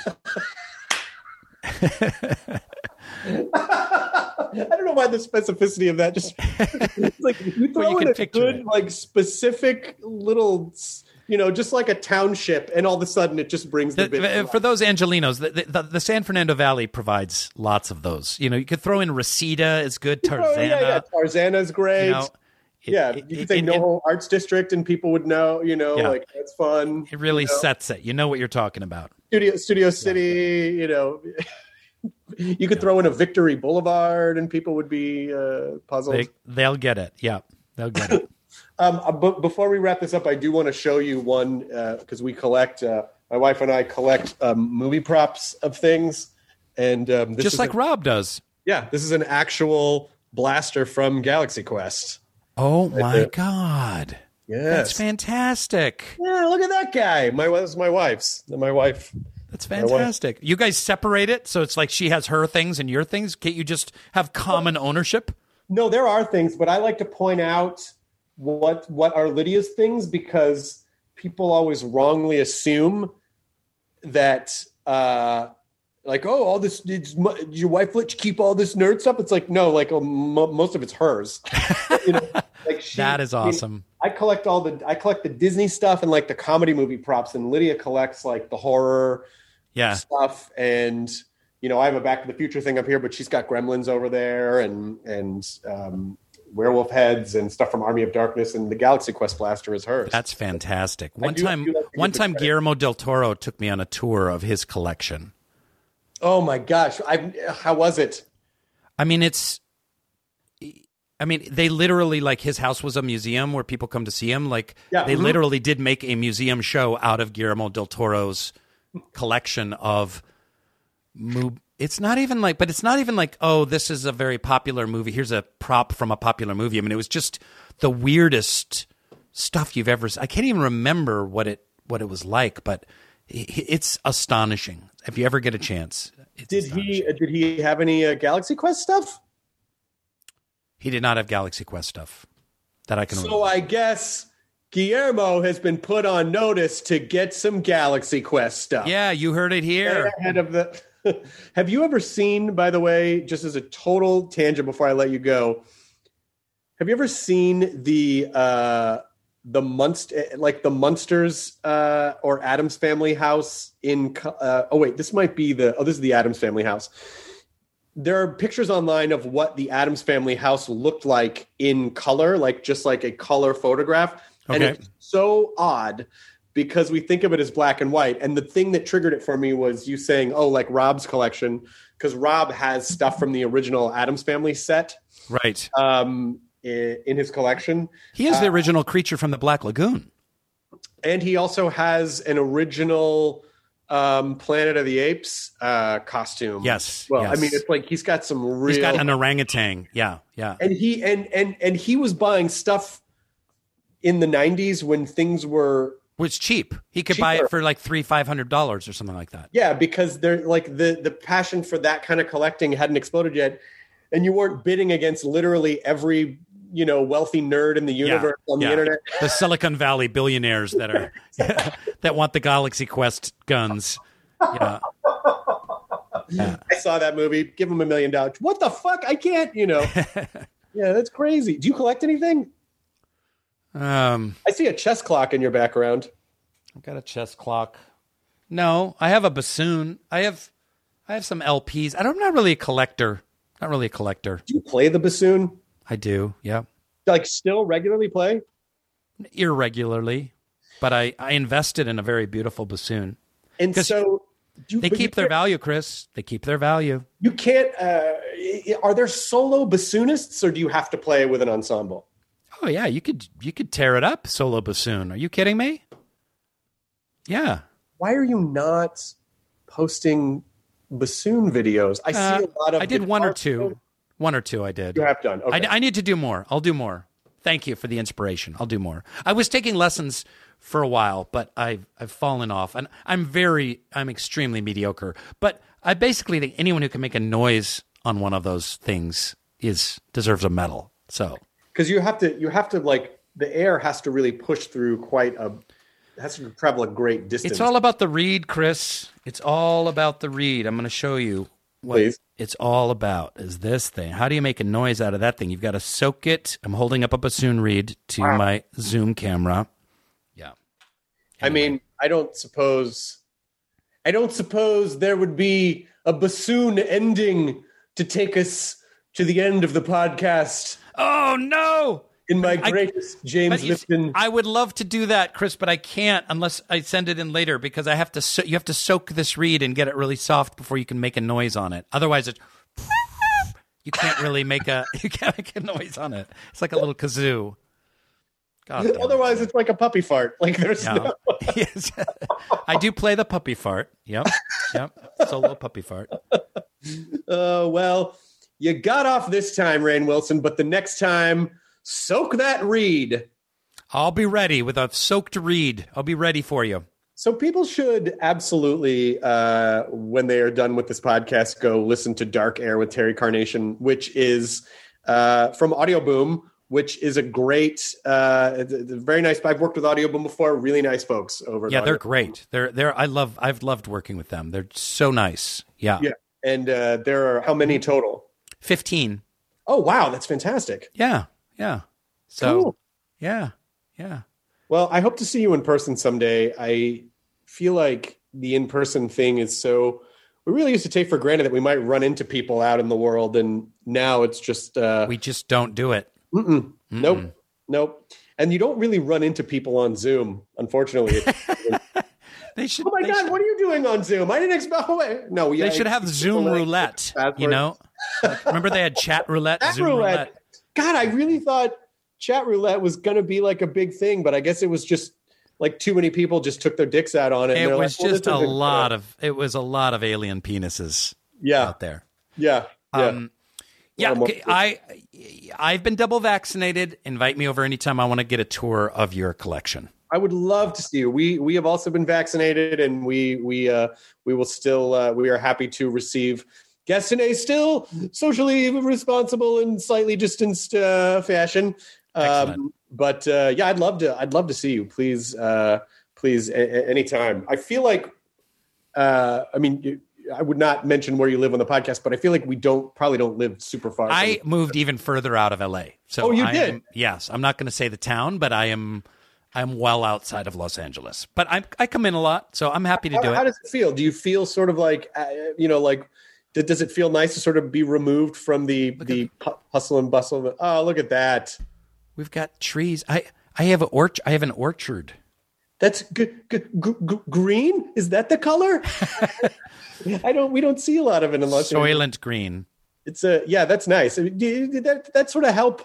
I don't know why the specificity of that just it's like you throw well, you in a good it. like specific little, you know, just like a township, and all of a sudden it just brings the, the bit for those Angelinos. The, the, the San Fernando Valley provides lots of those. You know, you could throw in Reseda is good. Tarzana, oh, yeah, yeah. Tarzana's great. You know, it, it, yeah, you could say NoHo Arts District, and people would know. You know, yeah. like that's fun. It really you know? sets it. You know what you're talking about. Studio Studio City. You know. You could throw in a Victory Boulevard, and people would be uh, puzzled. They, they'll get it. Yeah, they'll get it. um, but before we wrap this up, I do want to show you one because uh, we collect. Uh, my wife and I collect um, movie props of things, and um, this just is like a, Rob does. Yeah, this is an actual blaster from Galaxy Quest. Oh my god! Yes, that's fantastic. Yeah, look at that guy. My was my wife's. My wife. That's fantastic. You guys separate it, so it's like she has her things and your things. Can't you just have common ownership? No, there are things, but I like to point out what what are Lydia's things because people always wrongly assume that, uh, like, oh, all this, did your wife let you keep all this nerd stuff? It's like, no, like um, most of it's hers. You know, like she, that is awesome. I, mean, I collect all the I collect the Disney stuff and like the comedy movie props, and Lydia collects like the horror. Yeah. Stuff and you know I have a Back to the Future thing up here, but she's got Gremlins over there and and um, werewolf heads and stuff from Army of Darkness, and the Galaxy Quest blaster is hers. That's fantastic. One do, time, like one time Guillermo del Toro took me on a tour of his collection. Oh my gosh! I how was it? I mean, it's. I mean, they literally like his house was a museum where people come to see him. Like yeah, they mm-hmm. literally did make a museum show out of Guillermo del Toro's collection of mo- it's not even like but it's not even like oh this is a very popular movie, here's a prop from a popular movie. I mean, it was just the weirdest stuff you've ever I can't even remember what it what it was like, but it's astonishing if you ever get a chance. Did he did he have any uh, Galaxy Quest stuff? He did not have Galaxy Quest stuff that I can so remember. I guess Guillermo has been put on notice to get some Galaxy Quest stuff. Yeah, you heard it here. Ahead of the. Have you ever seen, by the way, just as a total tangent before I let you go, have you ever seen the uh, the Munster, like the Munsters uh, or Addams Family house in? Uh, oh wait, this might be the. Oh, this is the Addams Family house. There are pictures online of what the Addams Family house looked like in color, like just like a color photograph. Okay. And it's so odd because we think of it as black and white. And the thing that triggered it for me was you saying, oh, like Rob's collection, because Rob has stuff from the original Addams Family set. Right. Um, in, in his collection. He has the uh, original creature from the Black Lagoon. And he also has an original um, Planet of the Apes uh, costume. Yes. Well, yes. I mean, it's like he's got some real... He's got an orangutan. Yeah, yeah. And he and and and he was buying stuff in the nineties when things were was cheap. He could cheaper. buy it for like three, five hundred dollars or something like that. Yeah, because they're like the the passion for that kind of collecting hadn't exploded yet, and you weren't bidding against literally every you know wealthy nerd in the universe yeah, on yeah. the internet. The Silicon Valley billionaires that are that want the Galaxy Quest guns. Yeah. yeah. I saw that movie. Give them a million dollars. What the fuck? I can't. You know. Yeah, that's crazy. Do you collect anything? Um, I see a chess clock in your background. I've got a chess clock. No, I have a bassoon. I have, I have some L Ps. I don't, I'm not really a collector. Not really a collector. Do you play the bassoon? I do. Yeah. Like still regularly play? Irregularly, but I, I invested in a very beautiful bassoon. And so you, they keep their value, Chris. They keep their value. You can't. Uh, are there solo bassoonists, or do you have to play with an ensemble? Oh yeah, you could you could tear it up, solo bassoon. Are you kidding me? Yeah. Why are you not posting bassoon videos? I uh, see a lot of. I did one or two. One or two I did. You have done. Okay. I, I need to do more. I'll do more. Thank you for the inspiration. I'll do more. I was taking lessons for a while, but I've I've fallen off, and I'm very I'm extremely mediocre. But I basically think anyone who can make a noise on one of those things is deserves a medal. So because you have to you have to like the air has to really push through quite a it has to travel a great distance. It's all about the reed, Chris. It's all about the reed. I'm going to show you what Please. It's all about is this thing. How do you make a noise out of that thing? You've got to soak it. I'm holding up a bassoon reed to wow. my Zoom camera. Yeah. Anyway. I mean, I don't suppose I don't suppose there would be a bassoon ending to take us to the end of the podcast. Oh no. In my greatest I, James Lipton. I would love to do that, Chris, but I can't unless I send it in later because I have to. So, you have to soak this reed and get it really soft before you can make a noise on it. Otherwise, it's you can't really make a you can't make a noise on it. It's like a little kazoo. God, otherwise, it's like a puppy fart. Like there's yeah. no. Yes. I do play the puppy fart. Yep, yep. Solo puppy fart. Oh uh, well, you got off this time, Rainn Wilson, but the next time. Soak that reed. I'll be ready with a soaked reed. I'll be ready for you. So people should absolutely, uh, when they are done with this podcast, go listen to Dark Air with Terry Carnation, which is uh, from Audio Boom, which is a great, uh, very nice. I've worked with Audio Boom before. Really nice folks over. Yeah, at they're Audio great. Boom. They're they're. I love. I've loved working with them. They're so nice. Yeah. Yeah, and uh, there are how many total? Fifteen. Oh wow, that's fantastic. Yeah. Yeah. So, cool. yeah, yeah. Well, I hope to see you in person someday. I feel like the in-person thing is so, we really used to take for granted that we might run into people out in the world. And now it's just, uh, we just don't do it. Mm-mm. Mm-mm. Nope. Nope. And you don't really run into people on Zoom, unfortunately. They should. Oh my God, should, what are you doing on Zoom? I didn't expect. Oh, wait. No, they I, should have Zoom roulette. You know, like, remember they had chat roulette, chat Zoom roulette. roulette. God, I really thought chat roulette was going to be like a big thing, but I guess it was just like too many people just took their dicks out on it. It was like, well, just a lot of. It was a lot of alien penises. Yeah, out there. Yeah, yeah. Um, yeah, okay, I, I've been double vaccinated. Invite me over anytime I want to get a tour of your collection. I would love to see you. We we have also been vaccinated, and we we uh, we will still uh, we are happy to receive guests in a still socially responsible and slightly distanced uh, fashion. Um, but uh, yeah, I'd love to. I'd love to see you. Please, uh, please, a- a- anytime. I feel like, uh, I mean. You, I would not mention where you live on the podcast, but I feel like we don't probably don't live super far. I from moved even further out of L A. So oh, you I did? Am, yes, I'm not going to say the town, but I am. I'm well outside of Los Angeles, but I I come in a lot, so I'm happy to how, do it. How does it feel? Do you feel sort of like uh, you know, like does it feel nice to sort of be removed from the look the at, hustle and bustle? Of, oh, look at that! We've got trees. I I have an orchard. I have an orchard. That's g- g- g- green. Is that the color? I don't. We don't see a lot of it in Los Angeles. Soylent green. It's a yeah. That's nice. I mean, did that that sort of help.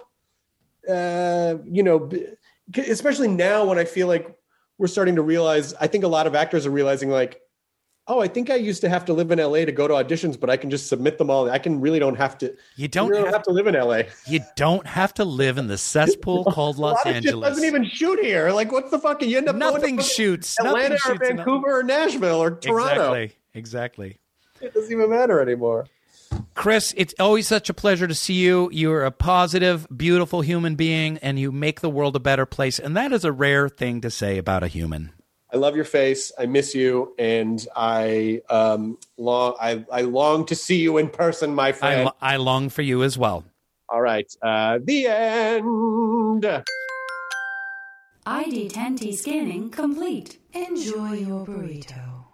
Uh, you know, especially now when I feel like we're starting to realize. I think a lot of actors are realizing like, oh, I think I used to have to live in L A to go to auditions, but I can just submit them all. I can really don't have to. You don't, really have, don't have to live in L A. You don't have to live in the cesspool called Los a lot Angeles. Of shit doesn't even shoot here. Like, what's the fuck? You end up nothing going to shoots. Atlanta nothing or shoots Vancouver or Nashville or Toronto. Exactly. Exactly. It doesn't even matter anymore. Chris, it's always such a pleasure to see you. You're a positive, beautiful human being, and you make the world a better place. And that is a rare thing to say about a human. I love your face. I miss you, and I um long I, I long to see you in person, my friend. I, I long for you as well. All right. Uh, the end. I D ten T scanning complete. Enjoy your burrito.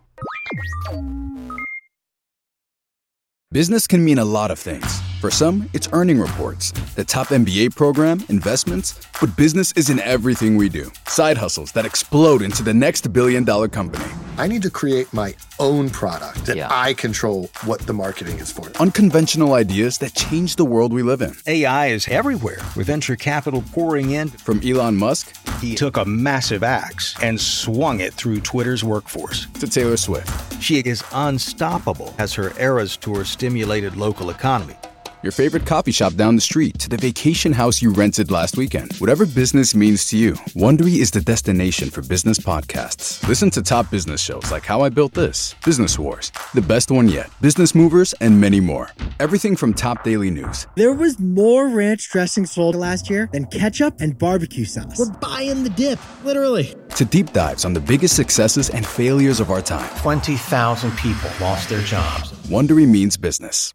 Business can mean a lot of things. For some, it's earning reports, the top M B A program, investments, but business isn't everything we do. Side hustles that explode into the next billion dollar company. I need to create my own product that Yeah. I control what the marketing is for. Unconventional ideas that change the world we live in. A I is everywhere, with venture capital pouring in. From Elon Musk, he took a massive axe and swung it through Twitter's workforce. To Taylor Swift. She is unstoppable as her Eras Tour stimulated local economy. Your favorite coffee shop down the street to the vacation house you rented last weekend. Whatever business means to you, Wondery is the destination for business podcasts. Listen to top business shows like How I Built This, Business Wars, The Best One Yet, Business Movers, and many more. Everything from top daily news. There was more ranch dressing sold last year than ketchup and barbecue sauce. We're buying the dip, literally. To deep dives on the biggest successes and failures of our time. twenty thousand people lost their jobs. Wondery means business.